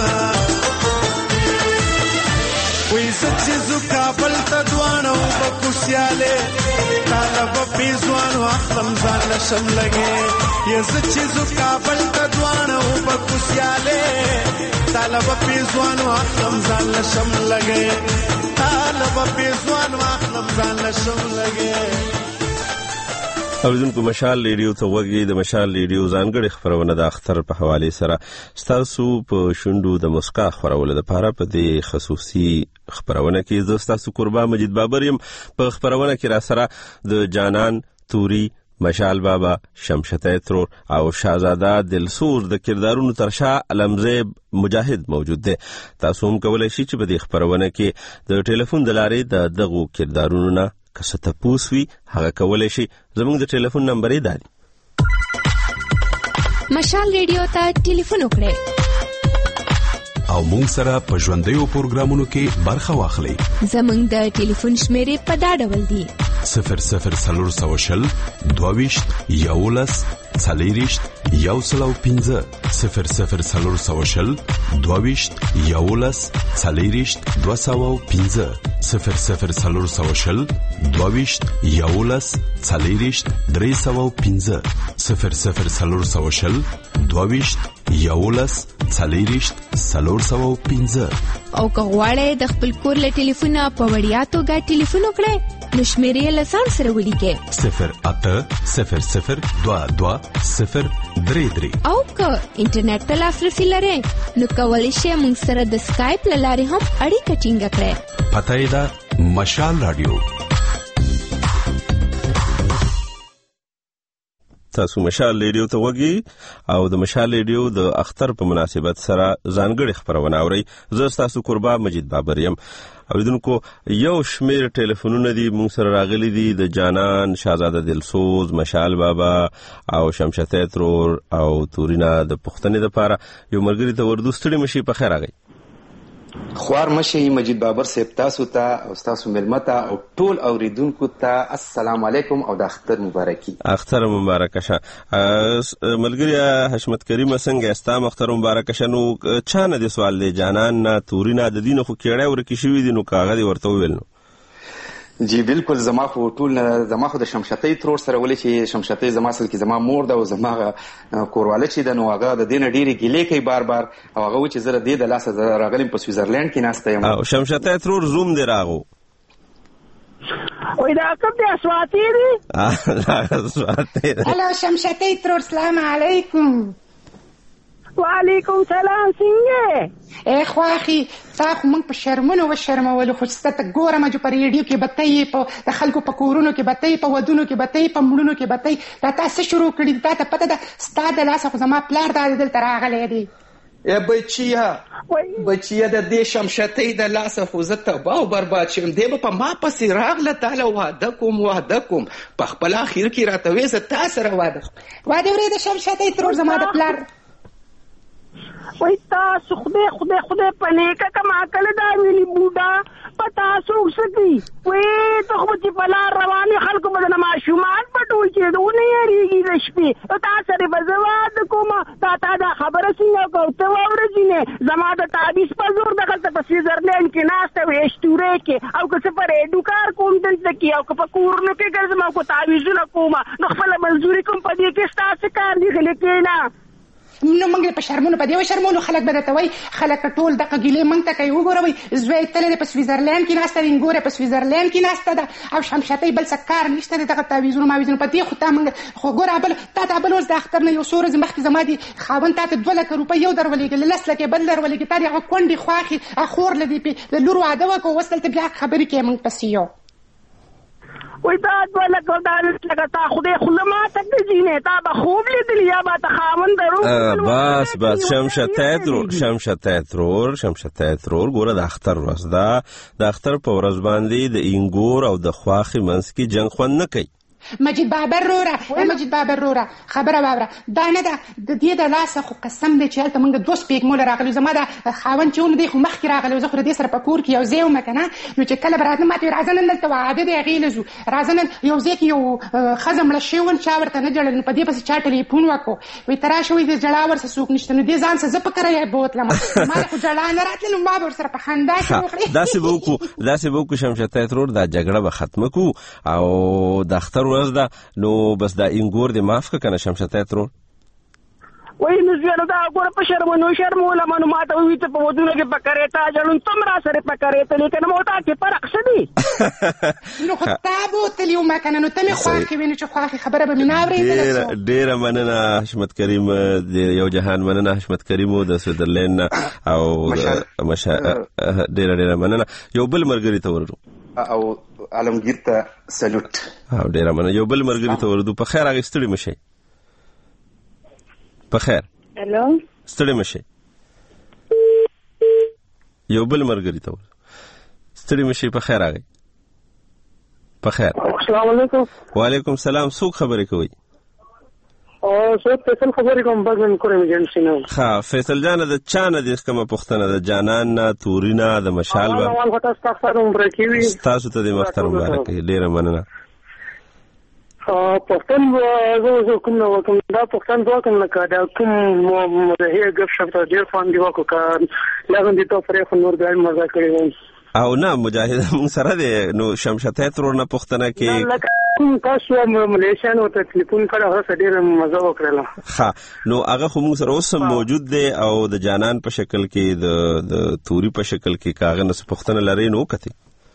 وې سچ زو کابل ته دوانو بکوسیاله طالب پیزوانو اخلم ځان لشم لګي یې سچ زو کابل ته دوانو بکوسیاله طالب پیزوانو اخلم ځان لشم لګي طالب پیزوانو اخلم ځان لشم لګي اوریدونکو مشال ریډیو ته وګورئ د مشال ریډیو ځانګړي خبرونه د اختر په حواله سره ستاسو په شوندو د مسکا خبرونه د پاره په دې خصوصي خبرونه کې زه ستاسو قربان مجید بابر يم په خبرونه کې را سره د جانان توري مشال بابا شمشته ترور او شاهزاده دلسوز د کردارونو ترشا علمزیب مجاهد موجود دي تاسو هم کولای شئ چې په دې خبرونه کې د ټلیفون د لارې د دغو کردارونو نه کسه تاسو وی هغه کولای شي زموږ د ټلیفون نمبر یې دی مشال ریډیو ته ټلیفون وکړئ او مونږ سره په ژوندۍ پروګرامونو کې برخه واخلئ زموږ د ټلیفون شمیرې په دا ډول دي صفر صفر څلور سوه شل دوه ویشت یولس څلېرویشت یو سل او پنځه صفر صفر څلور سوه شل دوه ویشت یولس څلېرویشت دوه سوه او پنځه صفر صفر څلور سوه شل دوه ویشت یولس څلېرویشت درې سوه او پنځه صفر صفر څلور سوه شل دوه ویشت یولس څلېرویشت څلور سوه او پنځه. او که غواړئ د خپل کور له ټلیفونه په وړیا توګه ټلیفون وکړئ نو شمیرې له ځان سره ولیکئ صفر اته صفر صفر دوه دوه صفر درې درې. او که انټرنیټ ته لاسرسي لرئ نو کولی شئ موږ سره د سکایپ له لارې هم اړیکه ټینګه کړئ. پته یې ده مشال راډیو. تاسو مشال ریډیو ته وګورئ او د مشال ریډیو د اختر په مناسبت سره ځانګړي خبرونه اورئ. زه تاسو قربا مجید بابر یم. اوریدونکو یو شمیر ټلیفونونه دي مونږ سره راغلي دي د جانان، شاهزاده دلسوز، مشال بابا او شمشته ترور او تورینا د پښتنې لپاره. یو مرګري ته وردو ستړي مشي په خیر راغی. خوار مشي مجید بابر صاحب تاسو ته او تاسو ملمته او ټول اوریدونکو ته السلام علیکم او د اختر مبارکي. اختر مبارک شه. ملګری حشمت کریم څنګه استا اختر مبارک شه. نو چانه د سوال دی جانان نه تورینا د دین خو کېړه ورکی شوی دي نو کاغذ ورته ویل نو جی بالکل زما خو ټول زما خو د شمشتې ترور سره ولې چې شمشتې زما سره کې زما مور ده او زما کورواله چې د نو هغه د دین ډیره ګیلې کوي بار بار او هغه چې زره د لاسه راغلم په سویزرلند کې ناسته یم او شمشتې ترور زوم دی راغو وای دا کوم دی اسواتی دی اسواتی هلو شمشتې ترور سلام علیکم. وعلیکم سلام څنګه اے خواخي تا خو موږ په شرمونو و شرمولو خو ستته ګورم چې په ریډیو کې بتای په د خلکو په کورونو کې بتای په ودونو کې بتای په مړونو کې بتای دا تاسو شروع کړی دا ته پته ده ستاده لاسه خو زما پلار دا دلته راغلی دی. ای بچیا بچیا د دې شمشتې د لاسه خو زه تباه او برباد شم. دی به په ما پسې راغله تعالی واده کوم واده کوم په خپل اخر کې راته وې زه تا سره واده واده ورې د شمشتې ترور زما د پلار وای تاسو خدای خدای خدای پنیکه کما کله دا ویلی بوډا پتا سو سکی وای ته خو چې بلا رواني خلکو بدن ماشومان پټوي چې دونه یریږي د شپې تاسو سره بزواد کوم تا تا دا خبره څنګه کوته ورځینه زما د تعبیس په زور دغه په سویزرلند کې ناشته وې شتوره کې او که څه پر اډوکار کوم دلته کې او که په کورنو کې ګرځم او کو تعویذونه کوم نو خپل منزوري کوم په دې کې تاسو کار دی غلې کې نه نو موږ په شرمونو په دیو شرمونو خلک به درته وایي خلک ټول دغه ګیلې موږ ته کوي وګوروئ زوی تللی په سویزرلند کې ناسته ده انګوره په سویزرلند کې ناسته ده او شمشتې بل څه کار نشته دی دغه تعویذونو ماویذونو په دې خو تا موږ خو ګوره بل تا ته بل اوس د اختر نه یو څو ورځې مخکې زما دي خاوند تا ته دوه لکه روپۍ یو در ولېږل لس لکې بل در ولېږي تا دې هغه کونډې خواښې خور له دې د لور واده وکړو اوس دلته بیا خبرې کوې موږ پسې یو وای دا دوه لکه دا لکه تا خدای خله ما ته کېږي تا به خوب لیدلی یا به ته خاوند درو بس بس شمشتې ترور شمشتې ترور شمشتې ترور ګوره د اختر ورځ ده. د اختر په ورځ باندې د انګور او د خواښې منځ کې جنګ خوند نه کوي. مجید بابر روره مجید بابر روره خبره واوره دا نه ده د دې د لاسه خو قسم دی چې هلته موږ دوه سپېږمو راغلو زما د خاوند چې ونه دی خو مخکې راغلی زه خو د دې سره په کور کې یو ځای وم که نه نو چې کله به راته ما ته راځه نن دلته واده دی هغې له ځو راځه نن یو ځای کې یو ښځه مړه شوې ول چا ورته نه جړل نو په دې پسې چا ټلیفون وکړو وایي ته راشه وایي د ژړا ورسه څوک نشته نو دې ځان څه زه په کره یې بوتلم ما خو ژړا نه راتله نو ما به ورسره په خندا کې وکړې داسې به وکړو داسې به وکړو شمشتې ترور دا جګړه به ختمه کړو او د اختر ورځ ده نو بس دا انګور دې معاف که کنه شمشتې ترور وای نو زه دا ګوره په شرمونو شرموله منو ما ته ووایي ته په ودونه کې په کرېتا جړون ته م را سره په کرېته لیکنه مو تا کې فرق څه دی نو خو تا بوتلي وم که نه نو ته مې خواښې وې نو چې خواښې خبره به مې نه اورېدله ډېره مننه حشمت کریم د یو جهان مننه حشمت کریمو د سویزرلند نه او ډېره ډېره مننه. یو بل ملګري ته ورځو او عالمگیر ته سلوټ او ډېره مننه. یو بل ملګري ته ورځو په خیر هغې ستړي مشئ په خیر هلو ستړي مشئ یو بل ملګري ته ورځو ستړي مشئ په خیر هغې په خیر. السلام علیکم. وعلیکم السلام. څوک خبرې کوئ؟ زه فیصل خبرې کوم بګمن کورم ایجنسي نه. ښه فیصل جانه د چا نه دې کومه پوښتنه ده جانان نه تورینا د مشال به ستاسو ته دې مختر مبارک وي. ډېره مننه پښتون زه کوم نو کوم دا پښتون دوه کوم نه دا کوم مزه غف شپه ډیر فان دی وکړه کا لغون دي ته فرې خو نور ګل مزه کړی او نه مجاهد موږ سره دی نو شمشته ترور نه پښتنه کې تاسو ملیشیانو ته ټلیفون کړه هغه ډیر مزه وکړه ها نو هغه خو موږ سره اوس موجود دی او د جانان په شکل کې د د توري په شکل کې کاغه نه پښتنه لري نو کته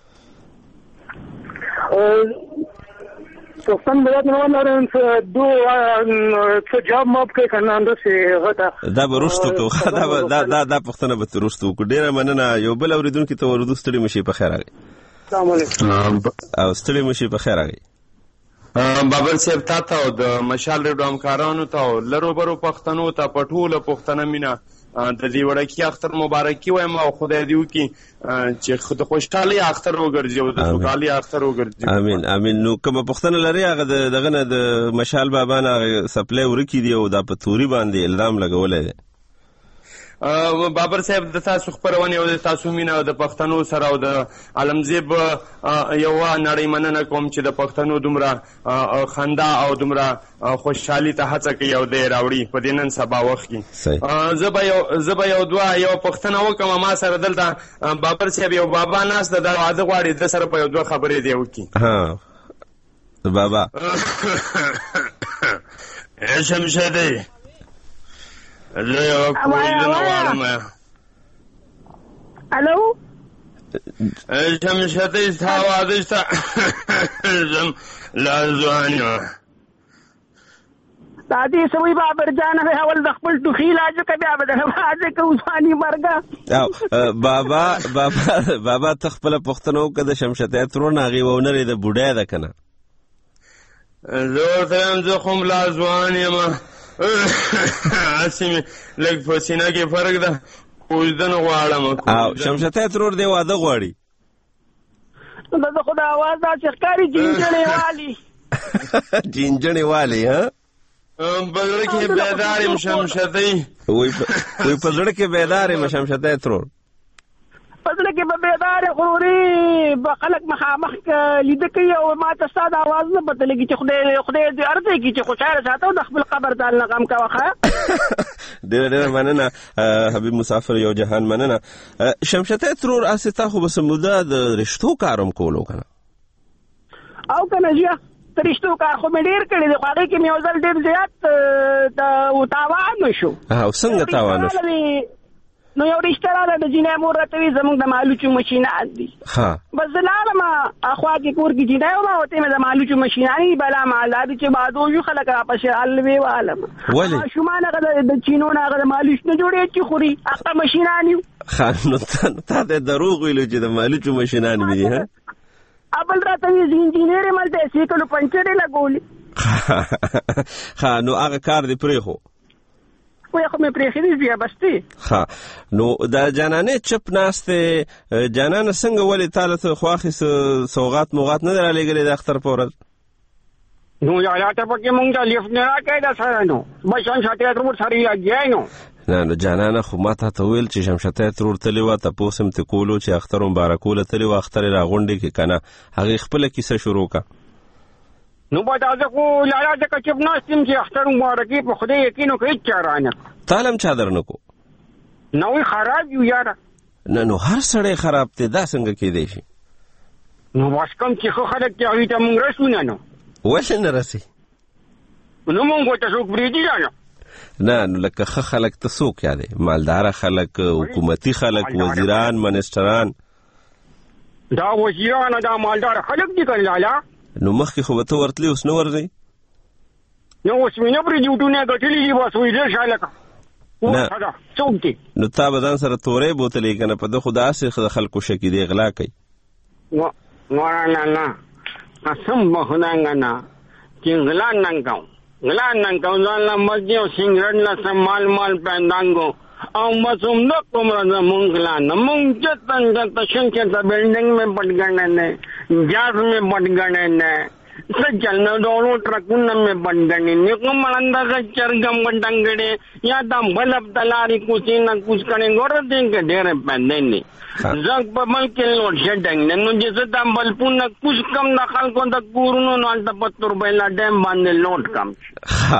پښتون بلد نو لرم دو څه جواب ماب کې کنه اندسه غدا دا برستو کو دا دا دا دا پښتنه به ترستو کو ډیره مننه یو بل اوریدونکو ته ورودو ستړي مشي په خیر راغی السلام علیکم او ستړي مشي په خیر راغی بابر صاحب تا ته د مشال ریډو همکارانو ته لرو برو پښتنو ته پټوله پښتنه مینا د دې وړکی اختر مبارکي وایم او خدای دې وکړي چې خود خوشحالي اختر وګرځي او د خوشحالي اختر وګرځي امين امين نو کوم پښتنه لري هغه دغه نه د مشال بابا نه سپلای ورکی دی او د پتوري باندې الزام لګولای دی بابر صاحب د تاسو خبرونه او د تاسو مینا او د پښتنو سره او د علمزیب یو نړۍ مننه کوم چې د پښتنو دومره خندا او دومره خوشحالي ته هڅه کوي او د راوړي په دینن سبا وخت کې زه به یو زه به یو دوا یو پښتنه وکم ما سره دلته بابر صاحب یو بابا ناس د واده غواړي د سره په یو دوه خبرې دی وکي ها بابا شمشده زه یو کوزدنه غواړم الو شمشده ستا واده شته زم لازوان یم دا دې سوي بابر جان به اول د خپل ټوخي علاج کوي به د واده کوزانی مرګه او بابا بابا بابا تخپل پښتنو کې د شمشده ترور ناغي ونري د بوډای ده کنه زه ته زه کوم لازوان یم اسمه لږ په سینه کې فرق ده کوزدنه غواړم او شمشته ترور دی واده غواړي نو د خدای आवाज دا چې ښکاری جینجنې والی جینجنې والی ها بلړ کې بیدار يم شمشته وای وای په لړ کې بیدار يم شمشته ترور پدله کې به بیدار غروري په خلک مخامخ لیدل کوي او ما ته ستاسو आवाज نه پته لګي چې خدای خدای دې ارته کې چې خوشاله ساتو د خپل قبر ته الله غم کا واخه ډېر ډېر مننه حبیب مسافر یو جهان مننه شمشته ترور استا خو بس موده د رشتو کارم کولو کنه او کنه جیا رشتو کار خو مې ډېر کړی دی خو هغه کې مې وزل ډېر زیات د تاوان شو او څنګه تاوان شو نو یو رشتہدار د جنې مور راته زموږ د مالوچو ماشینان دي ها بس زلالم اخوا کې کور کې جنې او ما وته مې د مالوچو ماشینان بلا مال دي چې بعدو یو خلک را پښه الوي عالم ولی شومان هغه د چینو نه هغه مالوچ نه جوړې چې خوري هغه ماشینان یو خان نو ته دروغ ویلو چې د مالوچو ماشینان مې دي ها ابل راته انجینیر ملته سیکلو پنچره لګولې ها نو هغه کار دی پرې هو وای خو مې پرېخې دی بستی ها نو دا جانانه چپ ناشته جانانه څنګه ولې تعالی ته خواخې سوغات موغات نه درالېګلې د اختر پورز نو یا یا ته پکې مونږ د لیف نه راکې دا سره نو بشان شاته تر سره یې نو نه نو جانانه خو ماته ته ویل چې شمشته ترور تلی و ته پوسم ته کولو چې اختر مبارکوله تلی و اختر را غونډې کې کنه هغه خپل کیسه شروع کا نو با تاسو کو لاله د کچب ناستم چې اختر مبارکي په خدای یقینو کوي چارانه تعلم چا درنکو نوې خراب یو یاره نه نو هر سړی خراب ته دا څنګه کېدی شي نو واس کوم چې خو خلک ته وي ته مونږ رسونه نو وښه نه رسي نو مونږ ته څوک بریدي نه نه نو لکه خ خلک ته څوک یادې مالدار خلک حکومتي خلک وزیران منسټران دا وزیران دا مالدار خلک دي کله نو مخکې خو به ته ورتلی اوس نه ورځئ نو اوس مې نه پرېږدي وټونه یې ګټلي دي بس وایي ډېر شی لکه نه څوک دي نو تا به ځان سره تورې بوتلې که نه په ده خو داسې د خلکو شکي دی غلا کوي نه نه نه قسم به خدای نه چې غلا نه کوم غلا نه کوم ځان له مسجد او سنګرټ نه سم مال مال پیندانګو او مسوم نه کوم را مونږ لا نه مونږ جتن جت شنکه د بلډینګ میں پټ ګڼنه جاز میں پټ ګڼنه سچل نو ډولو ټرکونه مې بندګنې نیکو مړنده چرګم وټنګړې یا د بلب دلاري کوڅې نه کوڅ کړي ګور دې کې ډېر پندې زنګ په ملک لوډ شډنګ نن چې د بلپونه کوڅ کم د خلکو د کورونو نو د پتور بیلا ډیم باندې لوډ کم ها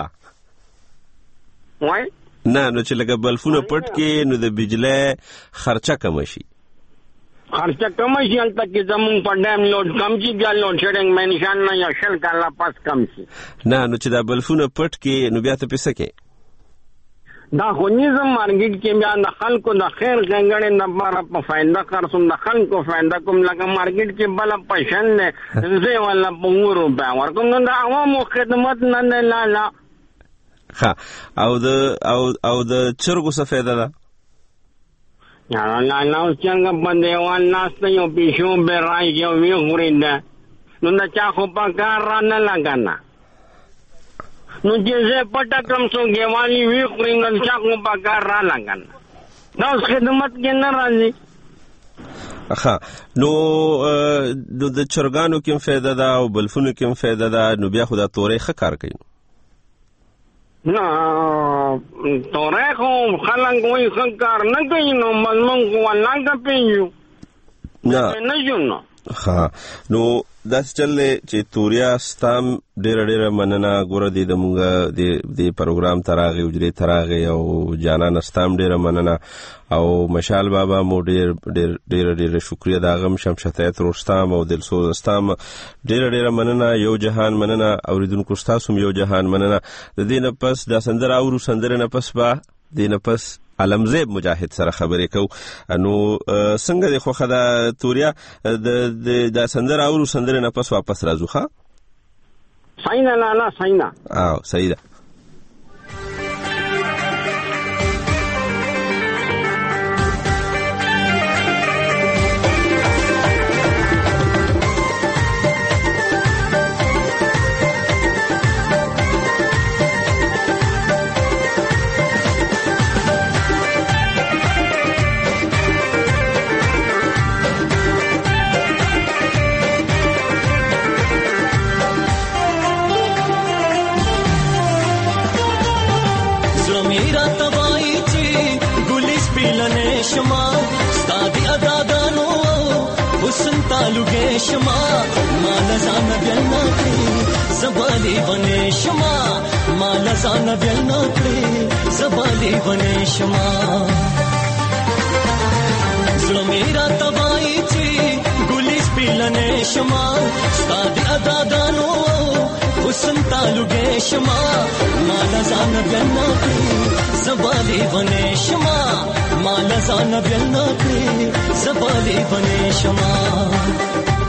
وای نه نو چې لګ بلفونه پټ کې نو د بجلی خرچه کم شي خرچه کم شي البته کې زمون په ډیم لوډ کم شي بیا لوډ شډنګ مې نشان نه یا شل کاله پاس کم شي نه نو چې دا بلفونه پټ کې نو بیا ته پیسې کې دا خو نظم مارکیټ کې بیا د خلکو د خیر غنګړې نه بار په فائدہ خرڅوم د خلکو فائدہ کوم لکه مارکیټ کې بل پېشن نه زه ولا په روپیا ورکوم نو د عوامو خدمت نه نه لاله ها او د او او د چرګو څه فائدہ ده یا نه نو څنګه باندې وان ناست یو پیشو به راځي او وی غوړیندا نو نه چا خو په کار را نه لګانا نو چې زه پټه کوم څو ګوالي وی غوړیندا چا خو په کار را لګانا نو خدمت کې نه راځي اخا نو د چرګانو کوم فائدہ ده او بلفونو کوم فائدہ ده نو بیا خدا تورې ښه کار کوي نه تورې خو خلک وایي ښه کار نه کوي نو مضمون خو الله کا پیږو نه نه جوړ ها نو داس چلې چې توریا ستام ډېر ډېر مننه ګوره دې د مونږ د د پروګرام تراغي وجري تراغي او جانان ستام ډېر مننه او مشال بابا مو ډېر ډېر ډېر ډېر شکریا دا غم شمشتایت روستام او دلسوز استام ډېر ډېر مننه یو جهان مننه اوریدونکو تاسو یو جهان مننه د دې نه پس دا سندره او سندره نه پس با د نه پس علمزیب مجاهد سره خبرې کو نو څنګه د خوخه د توریا د د سندره او سندره نه پس واپس راځو ښا ساینا نه نه ساینا او سیدا شما مال زان بیلنا کړی زبالی بنې شما مال زان بیلنا کړی زبالی بنې شما زړه میرا تبای چې ګلیس پیلنې شما ستاد ادا دانو حسن تعلقې شما مال زان بیلنا کړی زبالی بنې شما مال زان بیلنا کړی زبالی بنې شما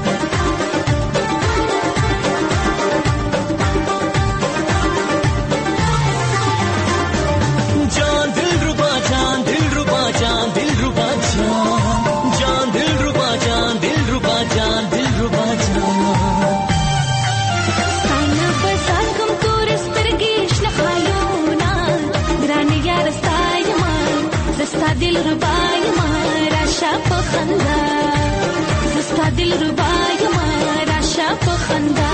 दिल रुबाई मारा शाप खंदा जिसका दिल रुबाई मारा शाप खंदा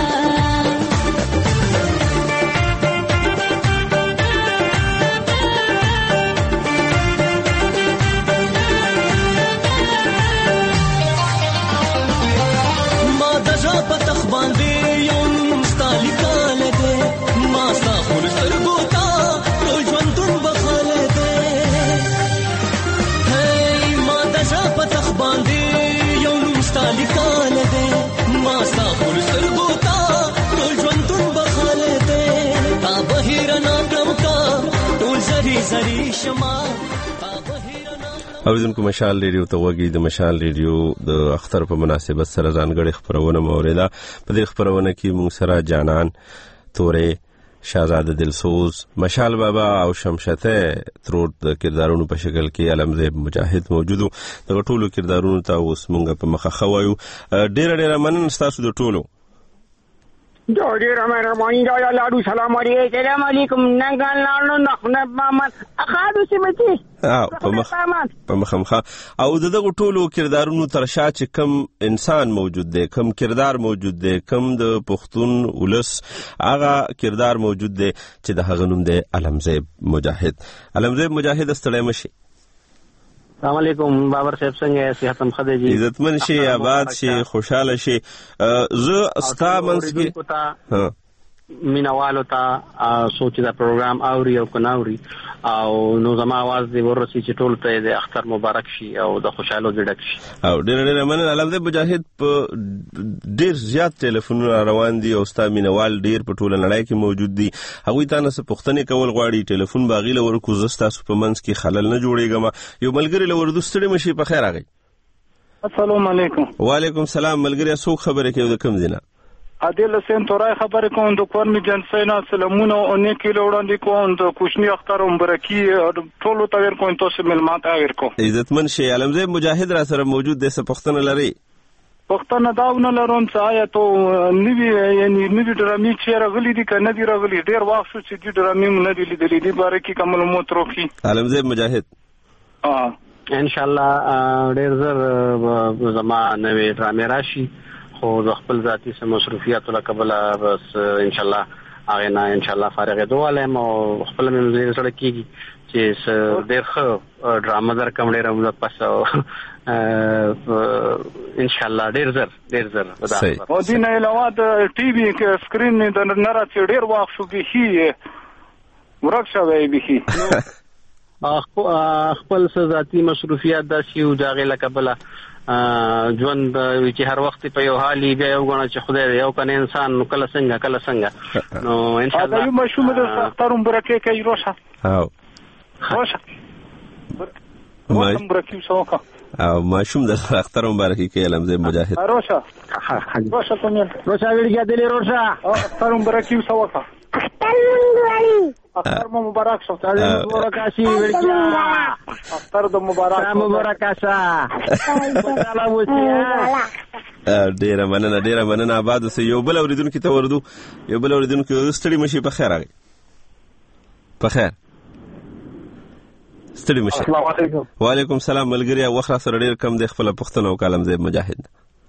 मादा शाप तखबांदे यों स्टाली काले दे मास्ता फुल सरगोता रोज वंतुन बखाले दे پتخ باندې یو نوم ستالي کاله دې ما ستا پر سرګوتا ټول ژوندون بخاله دې تا بهیر نه کړم کا ټول زری زری شما اوریدونکو مشال ریډیو ته وګورئ د مشال ریډیو د اختر په مناسبت سره ځانګړي خبرونه موریدا په دې خبرونه کې موږ سره جانان تورې شاهزاده دلسوز مشال بابا او شمشته ترور د کردارونو په شکل کې علمزیب مجاهد موجودو د ټولو کردارونو ته اوس مونږ په مخه خوایو ډېر ډېر مننه تاسو د ټولو ډېره مهرباني دا یا لاړو سلام علیکم سلام علیکم ننګان لاړو نخنه مامن اخادو سمتی په مخ په مخمخه او دغه ټولو کردارونو تر شا چې کم انسان موجود دی کم کردار موجود دی کم د پښتون ولس هغه کردار موجود دی چې د هغه نوم دی علمزیب مجاهد. علمزیب مجاهد ستړی مشي. السلام علیکم بابر صاحب څنګه صحت هم خدای جی عزتمن شي آباد شي خوشاله شي. زه استا منس کې مینوالو ته سوچ دا پروګرام اوري او کناوري او نو زما आवाज دی ورسي چې ټول ته د اختر مبارک شي او د خوشاله ډډک شي. او ډېر ډېر مننه علمزیب مجاهد. په ډېر زیات ټلیفونونه روان دي او ستا مینوال ډېر په ټوله نړۍ کې موجود دي. هغوی ته نه څه پوښتنې کول غواړي ټلیفون باغی له ورکو زه ستاسو په منځ کې خلل نه جوړېږم. یو ملګری له وردو ستړی مشي په خیر راغی. السلام علیکم. وعلیکم سلام. ملګری څوک خبرې کوي د کوم ځای نه؟ عادل حسین تورای خبرې کوم د کورنی جنسینا سلامونه او نه کیلو وړاندې کوم د کوشنی اختر مبارکي ټولو ته ور کوم تاسو ملمات ور کوم. عزتمن شي. علمزیب مجاهد را سره موجود دی. څه پښتنه لري؟ پښتنه داونه لروم چې آیا ته نیوی یعنی نیوی ډرامي چې راغلي دي کنه دي راغلي ډیر وخت شو چې دې ډرامي مونږ نه دي لیدلې دي باره کې کوم معلومات روخي. علمزیب مجاهد اه ان شاء الله ډیر زر زما نوې ډرامې راشي خو د خپل ذاتي سم مصروفیاتو له کبله بس ان شاء الله هغه نه ان شاء الله فارغ دوالم او خپل مې سره کیږي چې ډېر ښه ډرامه در کوم ډېر موږ پس ان شاء الله ډېر زر ډېر زر او دین علاوه د ټي وي کې سکرین نه د نرا چې ډېر وخت شو به هي ورکشاوي به خپل ذاتي مصروفیات د شیو داغه له کبله ژوند چې هر وخت په یو حالي بیا یو غواړي چې خدای یو کنه انسان نو کله څنګه کله څنګه نو ان شاء الله دا یو مشوم د اختر مبارکي کوي روشه او روشه مبارکي سوکا او مشوم د اختر مبارکي کوي علمزیب مجاهد روشه روشه کوم روشه ویلګه دلی روشه اختر مبارکي سوکا اختر مبارک شو. تعلیم مبارک شي ورکیا اختر د مبارک مبارک شه سلام وسیا. ډیره مننه ډیره مننه. آباد اوسئ. یو بل اوریدونکو ته وردو یو بل اوریدونکو ستړي مشي په خیر راغی. په خیر ستړي مشي. السلام علیکم. وعلیکم السلام. ملګری وخت سره ډیر کم دی خپل پښتنه او علمزیب مجاهد.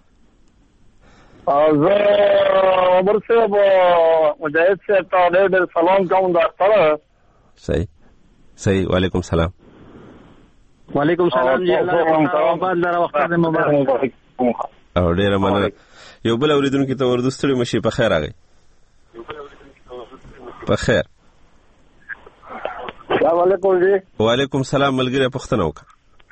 زه عمر صاحب مجاهد صاحب ته ډېر ډېر سلام کوم د اختر. صحیح صحیح. وعلیکم السلام. وعلیکم السلام جی الله آباد لره وخت دې مبارک. او ډېر مننه. یو بل اوریدونکو ته وردو ستړي مشي په خیر راغی. په خیر. السلام علیکم جی. وعلیکم السلام. ملګری پښتنه وکړه.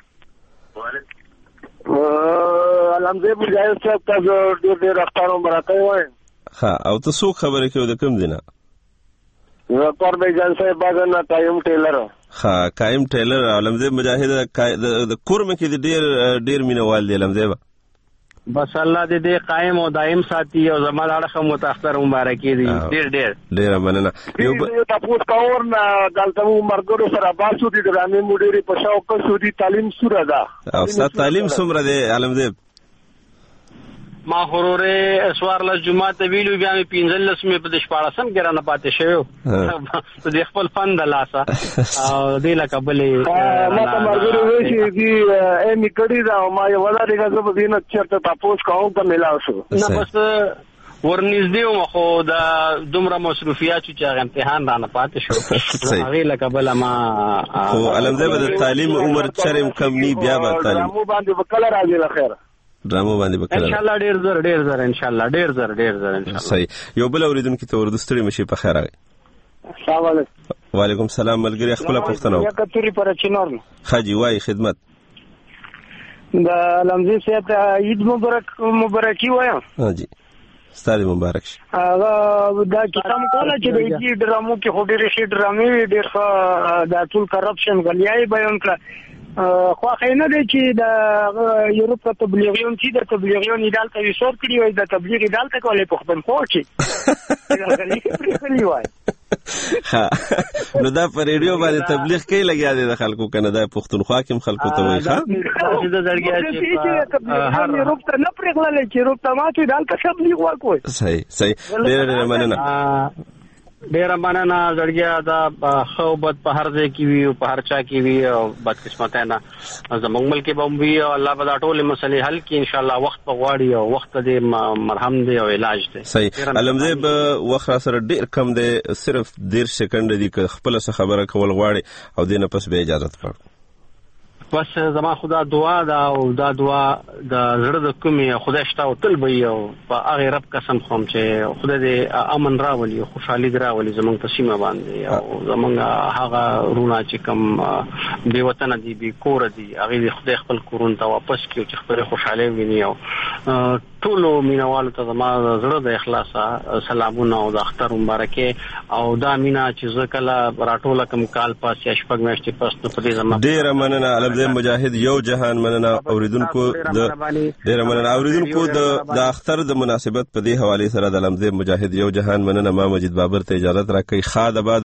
علمزیب مجاهد صاحب ته ډېر ډېر اختر مبارکي وایم. ها او ته څوک خبرې کوي د کوم ځای نه؟ زه کوربه جان صاحب باغ نه قایم ټیلر. ها قایم ټیلر. علمزیب مجاهد د کورمه کې د ډېر ډېر مینوال دی علمزیب. بس الله دې دې قائم او دائم ساتي او زما لاړه متأخر مبارکي دي ډېر ډېر ډېر مننه. یو تاسو کاور نه دلته مرګورو سره باسو دي ډرامې مډيري په شاوکه سودي تعلیم سوره ده او ست تعلیم څومره دی علمزیب؟ ما هروره اسوار له جمعه ته ویلو بیا مې پینځلس مې په دشپارسم کې را نه پاتې شوی د خپل فن د لاسه او دې لا قبلې ما ته مرګورو وی چې دی ا میکړی دا ما یو ولا دغه زه په دینه چرته تاسو کوم ته ملاو شو نه بس ورنږدې مو خو دا دومره مصروفیات چې هغه امتحان را نه پاتې شو هغه لا قبل ما خو علمزیب د تعلیم عمر چرم کم نی بیا به تعلیم مو باندې وکړه راځي له خیر ډرامو باندې وکړه ان شاء الله ډیر زر ډیر زر ان شاء الله ډیر زر ډیر زر ان شاء الله. صحیح. یو بل اوریدونکو ته ورته ستړي مشي په خیر راغی. السلام علیکم. وعلیکم السلام. ملګری خپل پښتنه یا کتوري پر چینور خاجي وای خدمت د علمزیب صاحب عید مبارک مبارکي وایم. ها جی ستاسو مبارک شي. هغه دا کتاب کوله چې د دې ډرامو کې خو ډېر شي ډرامې ډېر د ټول کرپشن غلیای بیان کړ. خو خینه دی چې د یورپ ته تبلیغیون چې د تبلیغیون ایدال ته وسور کړی وي د تبلیغ ایدال ته کولې په خپل خو کې پرېښلي وای. ها نو دا په ریډیو باندې تبلیغ کوي لګیا دي د خلکو کنه دا پښتونخوا کې خلکو ته وایي ښا چې د زړګیا چې هر روپ ته نه پرېغلل چې روپ ته ماته دال کا تبلیغ وکوي. صحیح صحیح ډېر ډېر مننه ډېر مننه زړګیا دا خو بد په هر ځای کې وي او په هر چا کې وي او بد قسمت نه زموږ ملک به وي او الله به دا ټول مسلې حل کړي ان شاء الله. وخت په غواړي او وخت دې مرهم دی او علاج دی. صحیح علمزه به وخت را سره ډېر کم دی صرف ډېر سکند دی که خپل څه خبره کول غواړي او دینه پس به اجازه ورکړي. بس زما خدا دعا دا او دا دعا د زړه د کومي خدای شته او تل به یو په هغه رب قسم خوم چې خدای دې امن راولي او خوشحالي راولي زمونږ په سیمه باندې او زمونږ هغه رونه چې کوم بې وطن دي بې کور دي هغه دې خدای خپل کورون ته واپس کړي چې خپل خوشحالي ویني او ټول مینوالو ته زما زړه د اخلاص سلامونه او د اختر مبارکي او دا مینا چې زه کله راټوله کوم کال پاس یا شپږ میاشتې پس نو په دې زما ډېر مننه علمزه مجاهد یو جهان مننه اوریدونکو د ډېر مننه اوریدونکو د اختر د مناسبت په دې حواله سره د علمزه مجاهد یو جهان مننه ما مجید بابر ته اجازه راکړي. خاد آباد